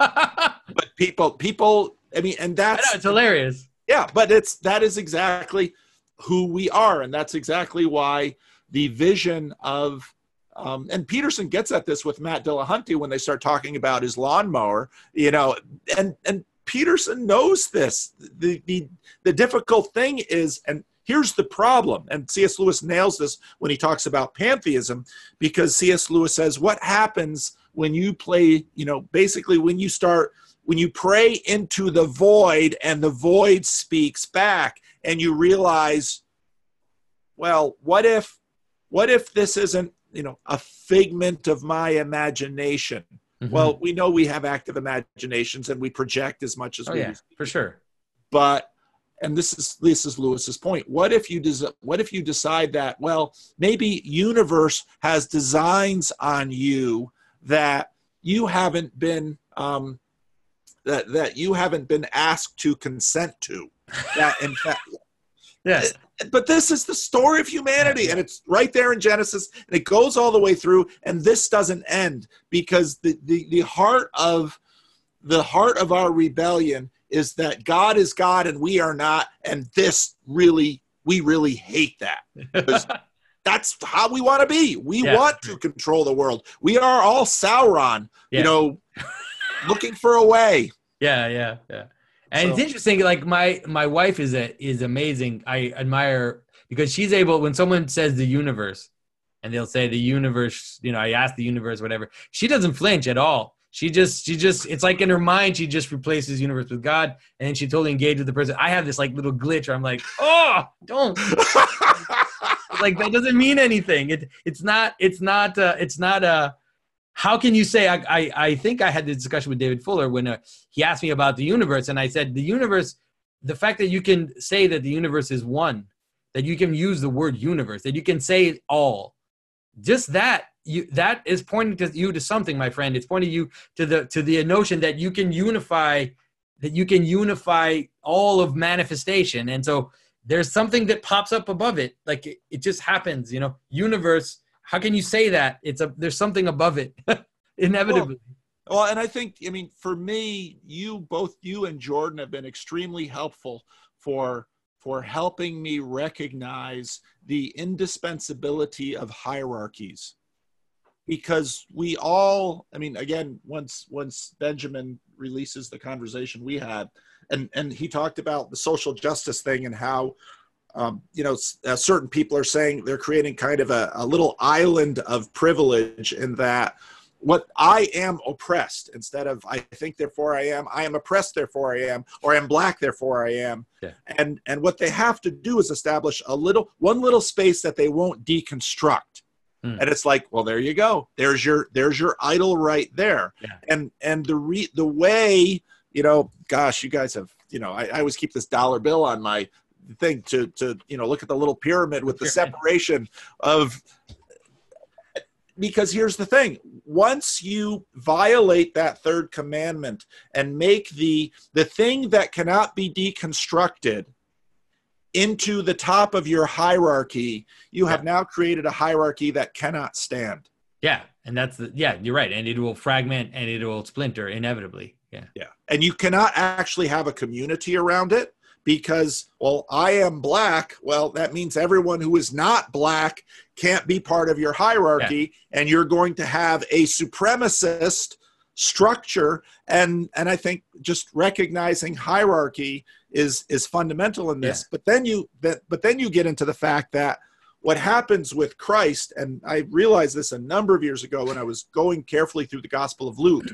But people people I mean, and that's I know, it's hilarious. Yeah, but it's that is exactly who we are, and that's exactly why the vision of Um, and Peterson gets at this with Matt Dillahunty when they start talking about his lawnmower, you know, and, and Peterson knows this. The, the, the difficult thing is, and here's the problem, and C S Lewis nails this when he talks about pantheism, because C S Lewis says, what happens when you play, you know, basically when you start, when you pray into the void and the void speaks back and you realize, well, what if, what if this isn't, you know, a figment of my imagination? Mm-hmm. Well, we know we have active imaginations and we project as much as oh, we yeah, for sure. But, and this is this is Lewis's point. What if you des- what if you decide that, well, maybe universe has designs on you that you haven't been um, that that you haven't been asked to consent to. That in fact, yes. But this is the story of humanity, and it's right there in Genesis, and it goes all the way through. And this doesn't end because the the, the heart of the heart of our rebellion is that God is God and we are not, and this really we really hate that. Because that's how we want to be. We yeah. want to control the world. We are all Sauron, yeah. you know, looking for a way. Yeah, yeah, yeah. And So- it's interesting, like my my wife is a is amazing. I admire because she's able, when someone says the universe and they'll say the universe, you know, I asked the universe, whatever, she doesn't flinch at all. She just she just it's like in her mind she just replaces universe with God, and then she totally engaged with the person. I have this like little glitch where I'm like, oh, don't. Like that doesn't mean anything. It it's not it's not uh, it's not uh how can you say, I, I, I think I had this discussion with David Fuller when uh, he asked me about the universe, and I said, the universe, the fact that you can say that the universe is one, that you can use the word universe, that you can say all, just that, you, that is pointing to you to something, my friend. It's pointing you to the, to the notion that you can unify, that you can unify all of manifestation. And so there's something that pops up above it. Like it, it just happens, you know, universe. How can you say that? It's a there's something above it, inevitably. Well, well, and I think, I mean, for me, you both you and Jordan have been extremely helpful for for helping me recognize the indispensability of hierarchies, because we all, I mean, again, once once Benjamin releases the conversation we had, and and he talked about the social justice thing and how. Um, you know, uh, certain people are saying they're creating kind of a, a little island of privilege in that what I am oppressed instead of I think therefore I am, I am oppressed therefore I am, or I am black therefore I am. Yeah. And and what they have to do is establish a little one little space that they won't deconstruct. Mm. And it's like, well, there you go. There's your there's your idol right there. Yeah. And and the re, the way, you know, gosh, you guys have, you know, I, I always keep this dollar bill on my thing to to you know look at the little pyramid with the separation of, because here's the thing, once you violate that third commandment and make the the thing that cannot be deconstructed into the top of your hierarchy, you have yeah. now created a hierarchy that cannot stand. Yeah, and that's the yeah you're right, and it will fragment and it will splinter inevitably. Yeah, yeah, and you cannot actually have a community around it. Because, well, I am black. Well, that means everyone who is not black can't be part of your hierarchy, yeah. and you're going to have a supremacist structure. And and I think just recognizing hierarchy is is fundamental in this. Yeah. But then you but, but then you get into the fact that what happens with Christ, and I realized this a number of years ago when I was going carefully through the Gospel of Luke,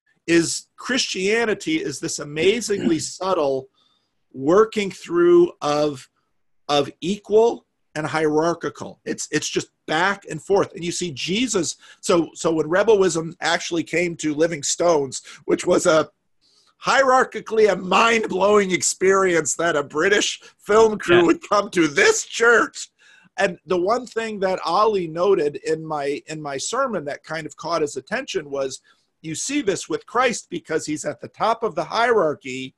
is Christianity is this amazingly subtle working through of of equal and hierarchical. It's it's just back and forth. And you see Jesus, so so when Rebellism actually came to Living Stones, which was a hierarchically a mind-blowing experience that a British film crew yeah. would come to this church. And the one thing that Ali noted in my in my sermon that kind of caught his attention was, you see this with Christ because he's at the top of the hierarchy.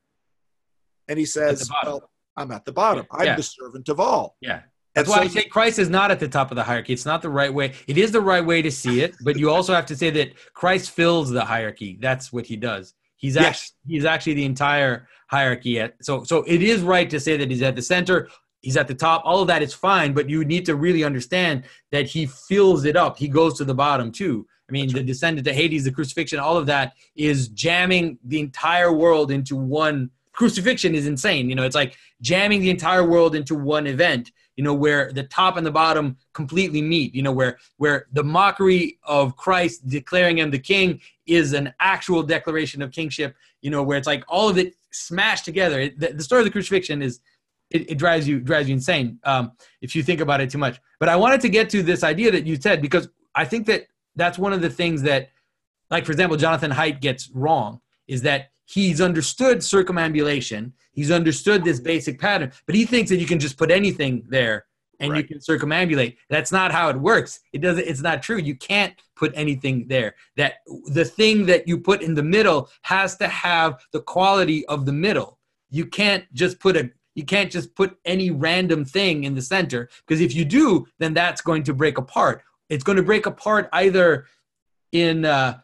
And he says, well, I'm at the bottom. I'm yeah. the servant of all. Yeah. That's and why so, I say Christ is not at the top of the hierarchy. It's not the right way. It is the right way to see it, but you also have to say that Christ fills the hierarchy. That's what he does. He's yes. actually he's actually the entire hierarchy. At, so so it is right to say that he's at the center, he's at the top. All of that is fine, but you need to really understand that he fills it up. He goes to the bottom too. I mean, That's the right. descent to Hades, the crucifixion, all of that is jamming the entire world into one. Crucifixion is insane. You know, it's like jamming the entire world into one event, you know, where the top and the bottom completely meet, you know, where where the mockery of Christ declaring him the king is an actual declaration of kingship, you know, where it's like all of it smashed together. It, the, the story of the crucifixion is, it, it drives you drives you insane um, if you think about it too much. But I wanted to get to this idea that you said, because I think that that's one of the things that, like, for example, Jonathan Haidt gets wrong, is that he's understood circumambulation. He's understood this basic pattern, but he thinks that you can just put anything there and Right. you can circumambulate. That's not how it works. It doesn't. It's not true. You can't put anything there. That the thing that you put in the middle has to have the quality of the middle. You can't just put a. You can't just put any random thing in the center, because if you do, then that's going to break apart. It's going to break apart either in, uh,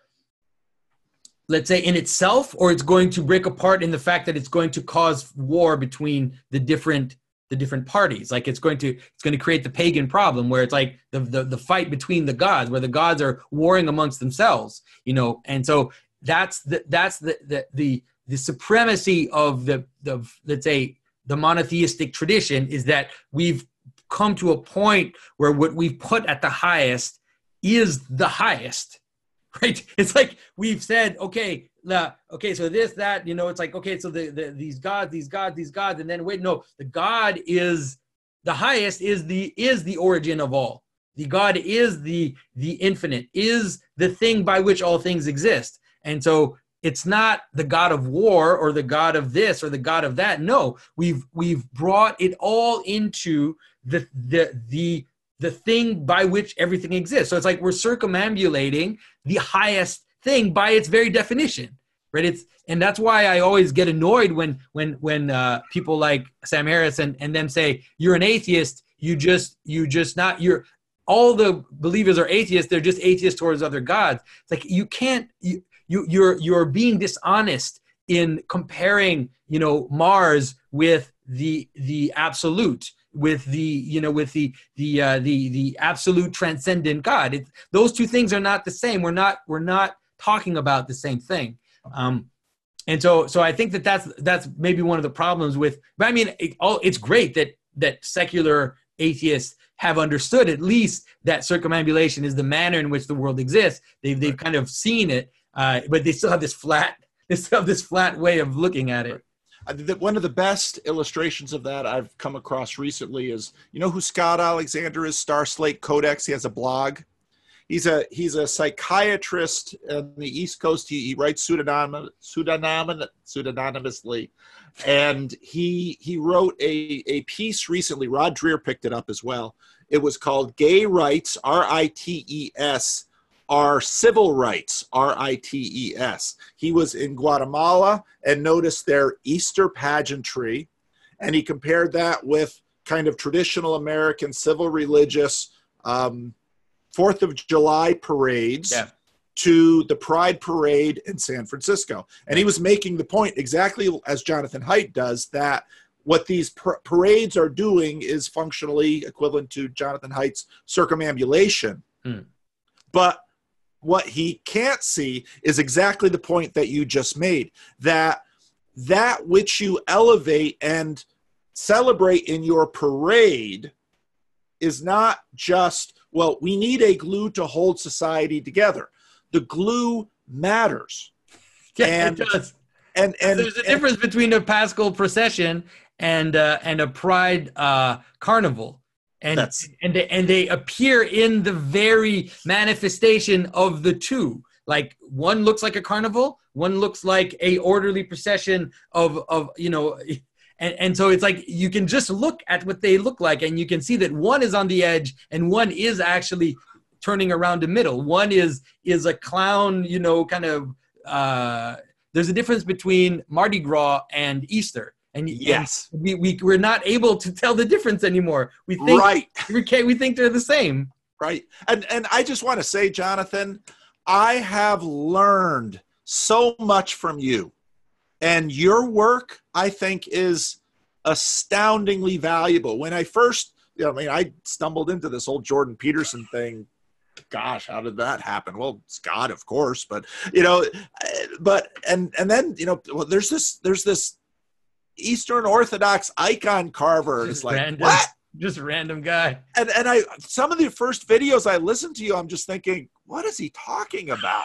let's say, in itself, or it's going to break apart in the fact that it's going to cause war between the different the different parties. Like it's going to it's going to create the pagan problem, where it's like the, the the fight between the gods, where the gods are warring amongst themselves, you know. And so that's the that's the the the, the supremacy of the the let's say the monotheistic tradition, is that we've come to a point where what we've put at the highest is the highest, right? It's like we've said, okay, the, okay, so this, that, you know, it's like, okay, so the, the these gods, these gods, these gods, and then wait, no, the God is the highest, is the is the origin of all. The God is the the infinite, is the thing by which all things exist. And so it's not the God of war or the God of this or the God of that. No, we've we've brought it all into the the the the thing by which everything exists. So it's like we're circumambulating the highest thing by its very definition, right? It's and that's why I always get annoyed when when when uh, people like Sam Harris and, and them say you're an atheist. You just you just not you're all the believers are atheists. They're just atheists towards other gods. It's like you can't you you you're you're being dishonest in comparing, you know, Mars with the the absolute, with the you know with the the uh, the the absolute transcendent God. It, those two things are not the same. We're not we're not talking about the same thing. Um, and so so I think that that's that's maybe one of the problems with. But I mean, it, all, it's great that that secular atheists have understood at least that circumambulation is the manner in which the world exists. They've they've kind of seen it, uh, but they still have this flat they still have this flat way of looking at it. I think that one of the best illustrations of that I've come across recently is, you know who Scott Alexander is? Star Slate Codex. He has a blog. He's a he's a psychiatrist on the East Coast. He, he writes pseudonym, pseudonym, pseudonymously, and he he wrote a, a piece recently. Rod Dreher picked it up as well. It was called "Gay Rights," R I T E S, are civil rights, R I T E S. He was in Guatemala and noticed their Easter pageantry, and he compared that with kind of traditional American civil religious um, Fourth of July parades, yeah, to the Pride Parade in San Francisco. And he was making the point exactly as Jonathan Haidt does, that what these par- parades are doing is functionally equivalent to Jonathan Haidt's circumambulation. Hmm. But what he can't see is exactly the point that you just made, that that which you elevate and celebrate in your parade is not just, well, we need a glue to hold society together. The glue matters. Yeah, and, it does. And, and there's a and, difference between a Paschal procession and uh, and a Pride uh, carnival. And and they, and they appear in the very manifestation of the two. Like one looks like a carnival, one looks like a orderly procession of of you know, and and so it's like you can just look at what they look like, and you can see that one is on the edge and one is actually turning around the middle. One is is a clown, you know, kind of. Uh, there's a difference between Mardi Gras and Easter. And yes, and we, we, we're not able to tell the difference anymore. We think, right. we, can't, we think they're the same. Right. And, and I just want to say, Jonathan, I have learned so much from you. And your work, I think, is astoundingly valuable. When I first, you know, I mean, I stumbled into this whole Jordan Peterson thing. Gosh, how did that happen? Well, it's God, of course, but, you know, but, and, and then, you know, well, there's this, there's this, Eastern Orthodox icon carver. Just it's like, random, what? Just a random guy. And and I some of the first videos I listened to you, I'm just thinking, what is he talking about?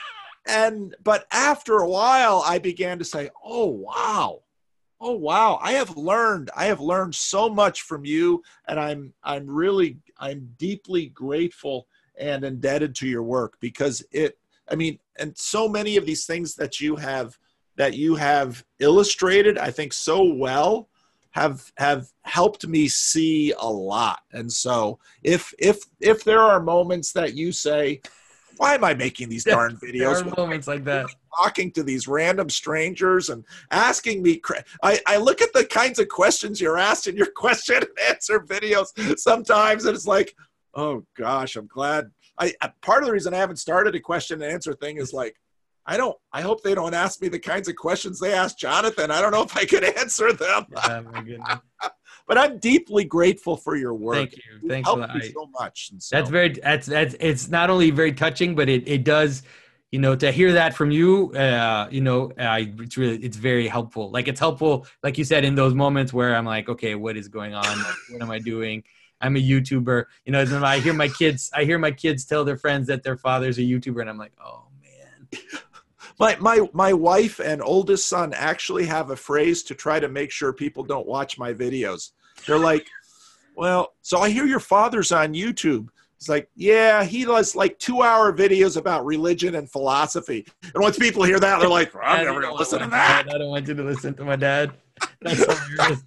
And but after a while, I began to say, oh wow, oh wow, I have learned, I have learned so much from you, and I'm I'm really I'm deeply grateful and indebted to your work, because it, I mean, and so many of these things that you have that you have illustrated, I think, so well, have have helped me see a lot. And so if if if there are moments that you say, why am I making these darn videos? There are moments like that. Talking to these random strangers and asking me, I, I look at the kinds of questions you're asked in your question and answer videos sometimes, and it's like, oh gosh, I'm glad. I part of the reason I haven't started a question and answer thing is like, I don't, I hope they don't ask me the kinds of questions they asked Jonathan. I don't know if I could answer them. Yeah, my goodness. But I'm deeply grateful for your work. Thank you. You Thanks helped a lot. me so much. And so, That's very, that's, that's, it's not only very touching, but it, it does, you know, to hear that from you, uh, you know, I, it's really, it's very helpful. Like it's helpful, like you said, in those moments where I'm like, okay, what is going on? Like, what am I doing? I'm a YouTuber. You know, then I hear my kids, I hear my kids tell their friends that their father's a YouTuber, and I'm like, oh man. My, my, my wife and oldest son actually have a phrase to try to make sure people don't watch my videos. They're like, well, so I hear your father's on YouTube. It's like, yeah, he does like two hour videos about religion and philosophy. And once people hear that, they're like, I'm never going to listen to that. I don't want you to listen to my dad. That's hilarious.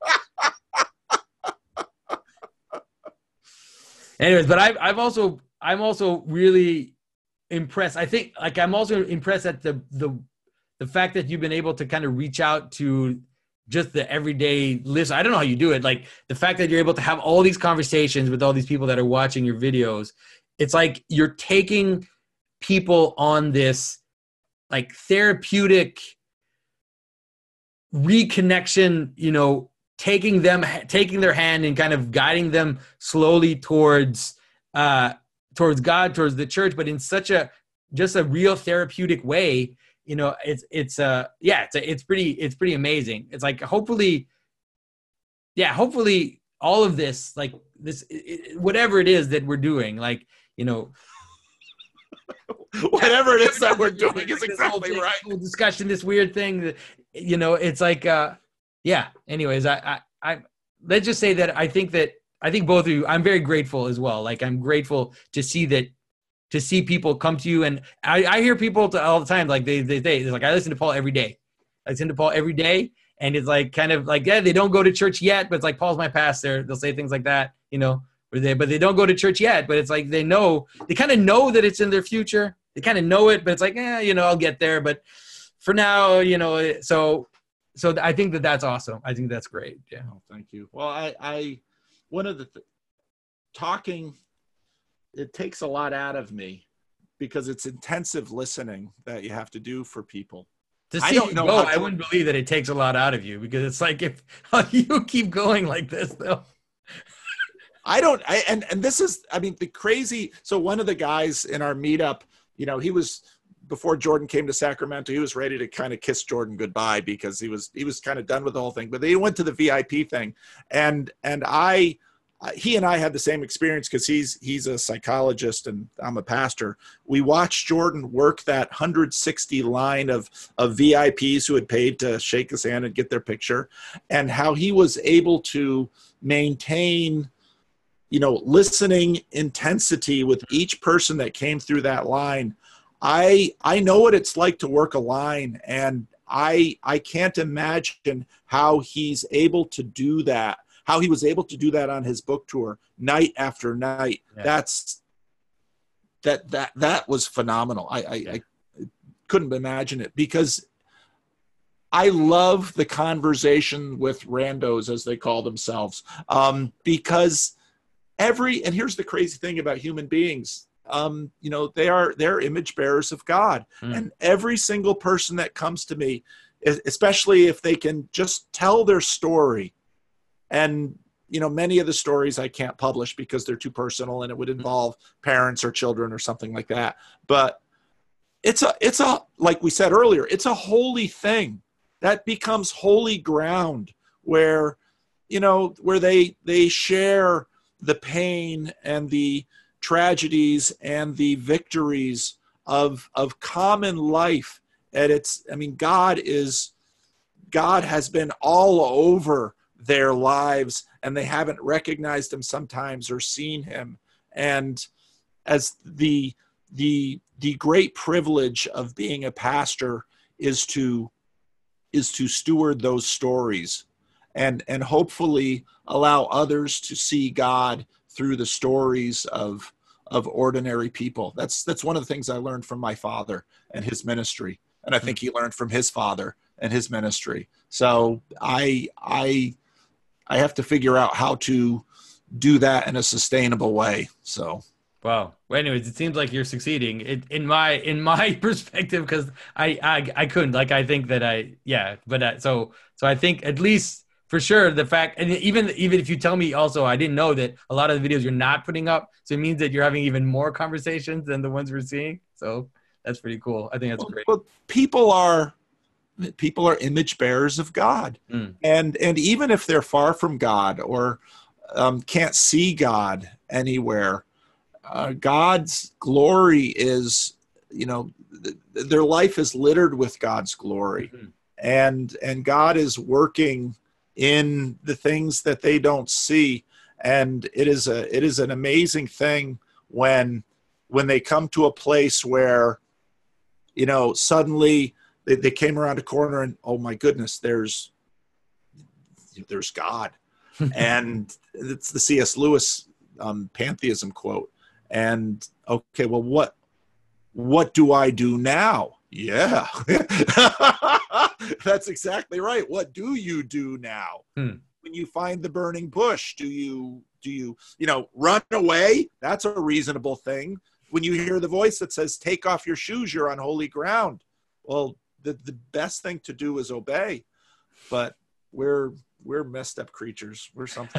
Anyways, but I've, I've also, I'm also really impressed. I think like, I'm also impressed at the, the, the fact that you've been able to kind of reach out to just the everyday listener. I don't know how you do it. Like the fact that you're able to have all these conversations with all these people that are watching your videos. It's like you're taking people on this like therapeutic reconnection, you know, taking them, taking their hand and kind of guiding them slowly towards, uh, towards God, towards the church, but in such a, just a real therapeutic way. You know, it's, it's, uh, yeah, it's, a, it's pretty, it's pretty amazing. It's like, hopefully, yeah, hopefully all of this, like this, it, whatever it is that we're doing, like, you know, whatever it is that we're doing is exactly thing, right. Whole discussion, this weird thing that, you know, it's like, uh, yeah, anyways, I, I, I, let's just say that I think that, I think both of you, I'm very grateful as well. Like, I'm grateful to see that, to see people come to you. And I, I hear people to, all the time, like they, they, they, they're like, I listen to Paul every day. I listen to Paul every day. And it's like, kind of like, yeah, they don't go to church yet, but it's like, Paul's my pastor. They'll say things like that, you know, or they, but they don't go to church yet, but it's like, they know, they kind of know that it's in their future. They kind of know it, but it's like, eh, you know, I'll get there. But for now, you know, so, so I think that that's awesome. I think that's great. Yeah. Oh, thank you. Well, I, I, one of the th- talking, it takes a lot out of me because it's intensive listening that you have to do for people. To see I don't you know. go, To, I wouldn't believe that it takes a lot out of you, because it's like, if you keep going like this, though. I don't, I, and, and this is, I mean, the crazy, so one of the guys in our meetup, you know, he was, before Jordan came to Sacramento, he was ready to kind of kiss Jordan goodbye because he was, he was kind of done with the whole thing, but they went to the V I P thing. And, and I, he and I had the same experience because he's, he's a psychologist and I'm a pastor. We watched Jordan work that one hundred sixty line of, of V I Ps who had paid to shake his hand and get their picture, and how he was able to maintain, you know, listening intensity with each person that came through that line. I, I know what it's like to work a line, and I, I can't imagine how he's able to do that, how he was able to do that on his book tour night after night. Yeah. That's, that, that, that was phenomenal. I, I, yeah. I couldn't imagine it, because I love the conversation with randos, as they call themselves, um, because every, and here's the crazy thing about human beings, um, you know, they are, they're image bearers of God. Mm. And every single person that comes to me, especially if they can just tell their story, and, you know, many of the stories I can't publish because they're too personal and it would involve parents or children or something like that. But it's a, it's a, like we said earlier, it's a holy thing that becomes holy ground where, you know, where they, they share the pain and the tragedies and the victories of, of common life. And it's, I mean, God is, God has been all over their lives, and they haven't recognized him sometimes or seen him. And as the, the, the great privilege of being a pastor is to, is to steward those stories and and hopefully allow others to see God through the stories of of ordinary people. That's that's one of the things I learned from my father and his ministry, and I think he learned from his father and his ministry. So I I I have to figure out how to do that in a sustainable way. So. Wow. Well, anyways, it seems like you're succeeding it, in my in my perspective, because I, I I couldn't like I think that I yeah, but uh, so so I think at least for sure the fact, and even even if you tell me also I didn't know that a lot of the videos you're not putting up, so it means that you're having even more conversations than the ones we're seeing. So that's pretty cool. I think that's well, great. Well, people are people are image bearers of God, mm. and and even if they're far from God or um, can't see God anywhere. Uh, God's glory is, you know, th- their life is littered with God's glory, mm-hmm. and and God is working in the things that they don't see, and it is a it is an amazing thing when when they come to a place where, you know, suddenly they, they came around a corner and oh my goodness, there's there's God, and it's the C S Lewis um, pantheism quote. And okay, well, what what do I do now? Yeah, that's exactly right. What do you do now? Hmm. When you find the burning bush, do you do you you know run away? That's a reasonable thing. When you hear the voice that says, "Take off your shoes, you're on holy ground," well, the the best thing to do is obey. But we're we're messed up creatures. We're something.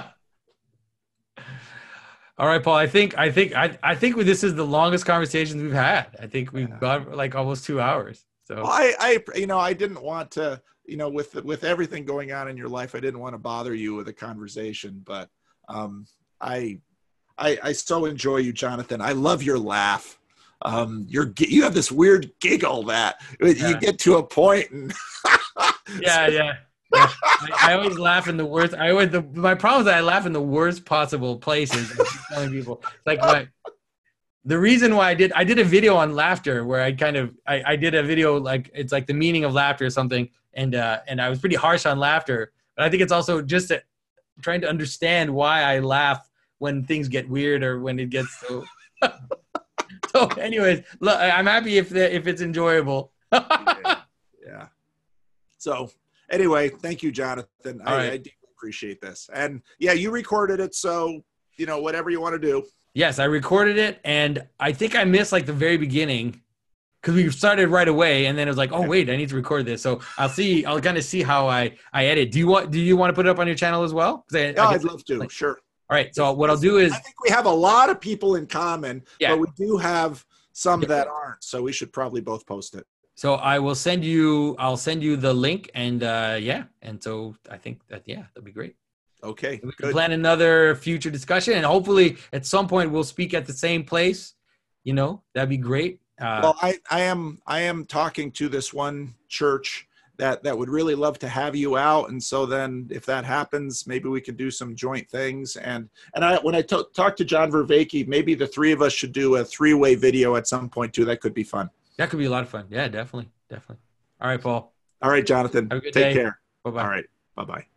All right, Paul. I think I think I I think this is the longest conversation we've had. I think we've yeah. got like almost two hours. So well, I I you know I didn't want to you know with with everything going on in your life, I didn't want to bother you with a conversation, but um I I I so enjoy you, Jonathan. I love your laugh. Um, you're you have this weird giggle that yeah. you get to a point and yeah yeah. Yeah, I, I always laugh in the worst. I always the my problem is that I laugh in the worst possible places. I keep telling people like my the reason why I did I did a video on laughter where I kind of I, I did a video like it's like the meaning of laughter or something, and uh, and I was pretty harsh on laughter. But I think it's also just a, trying to understand why I laugh when things get weird or when it gets so. So, anyways, look, I'm happy if the, if it's enjoyable. yeah. yeah. So. Anyway, thank you, Jonathan. I, right. I deeply appreciate this. And yeah, you recorded it, so you know whatever you want to do. Yes, I recorded it, and I think I missed like the very beginning because we started right away, and then it was like, oh wait, I need to record this. So I'll see. I'll kind of see how I I edit. Do you want Do you want to put it up on your channel as well? I, yeah, I I'd love to. Like, sure. All right. So what I'll do is I think we have a lot of people in common, yeah. but we do have some yeah. that aren't. So we should probably both post it. So I will send you, I'll send you the link and uh, yeah. And so I think that, yeah, that'd be great. Okay. We can plan another future discussion and hopefully at some point we'll speak at the same place, you know, that'd be great. Uh, well, I, I am, I am talking to this one church that, that would really love to have you out. And so then if that happens, maybe we can do some joint things. And, and I, when I t- talked to John Vervaeke, maybe the three of us should do a three-way video at some point too. That could be fun. That could be a lot of fun. Yeah, definitely. Definitely. All right, Paul. All right, Jonathan. Have a good Take day. care. Bye-bye. All right. Bye-bye.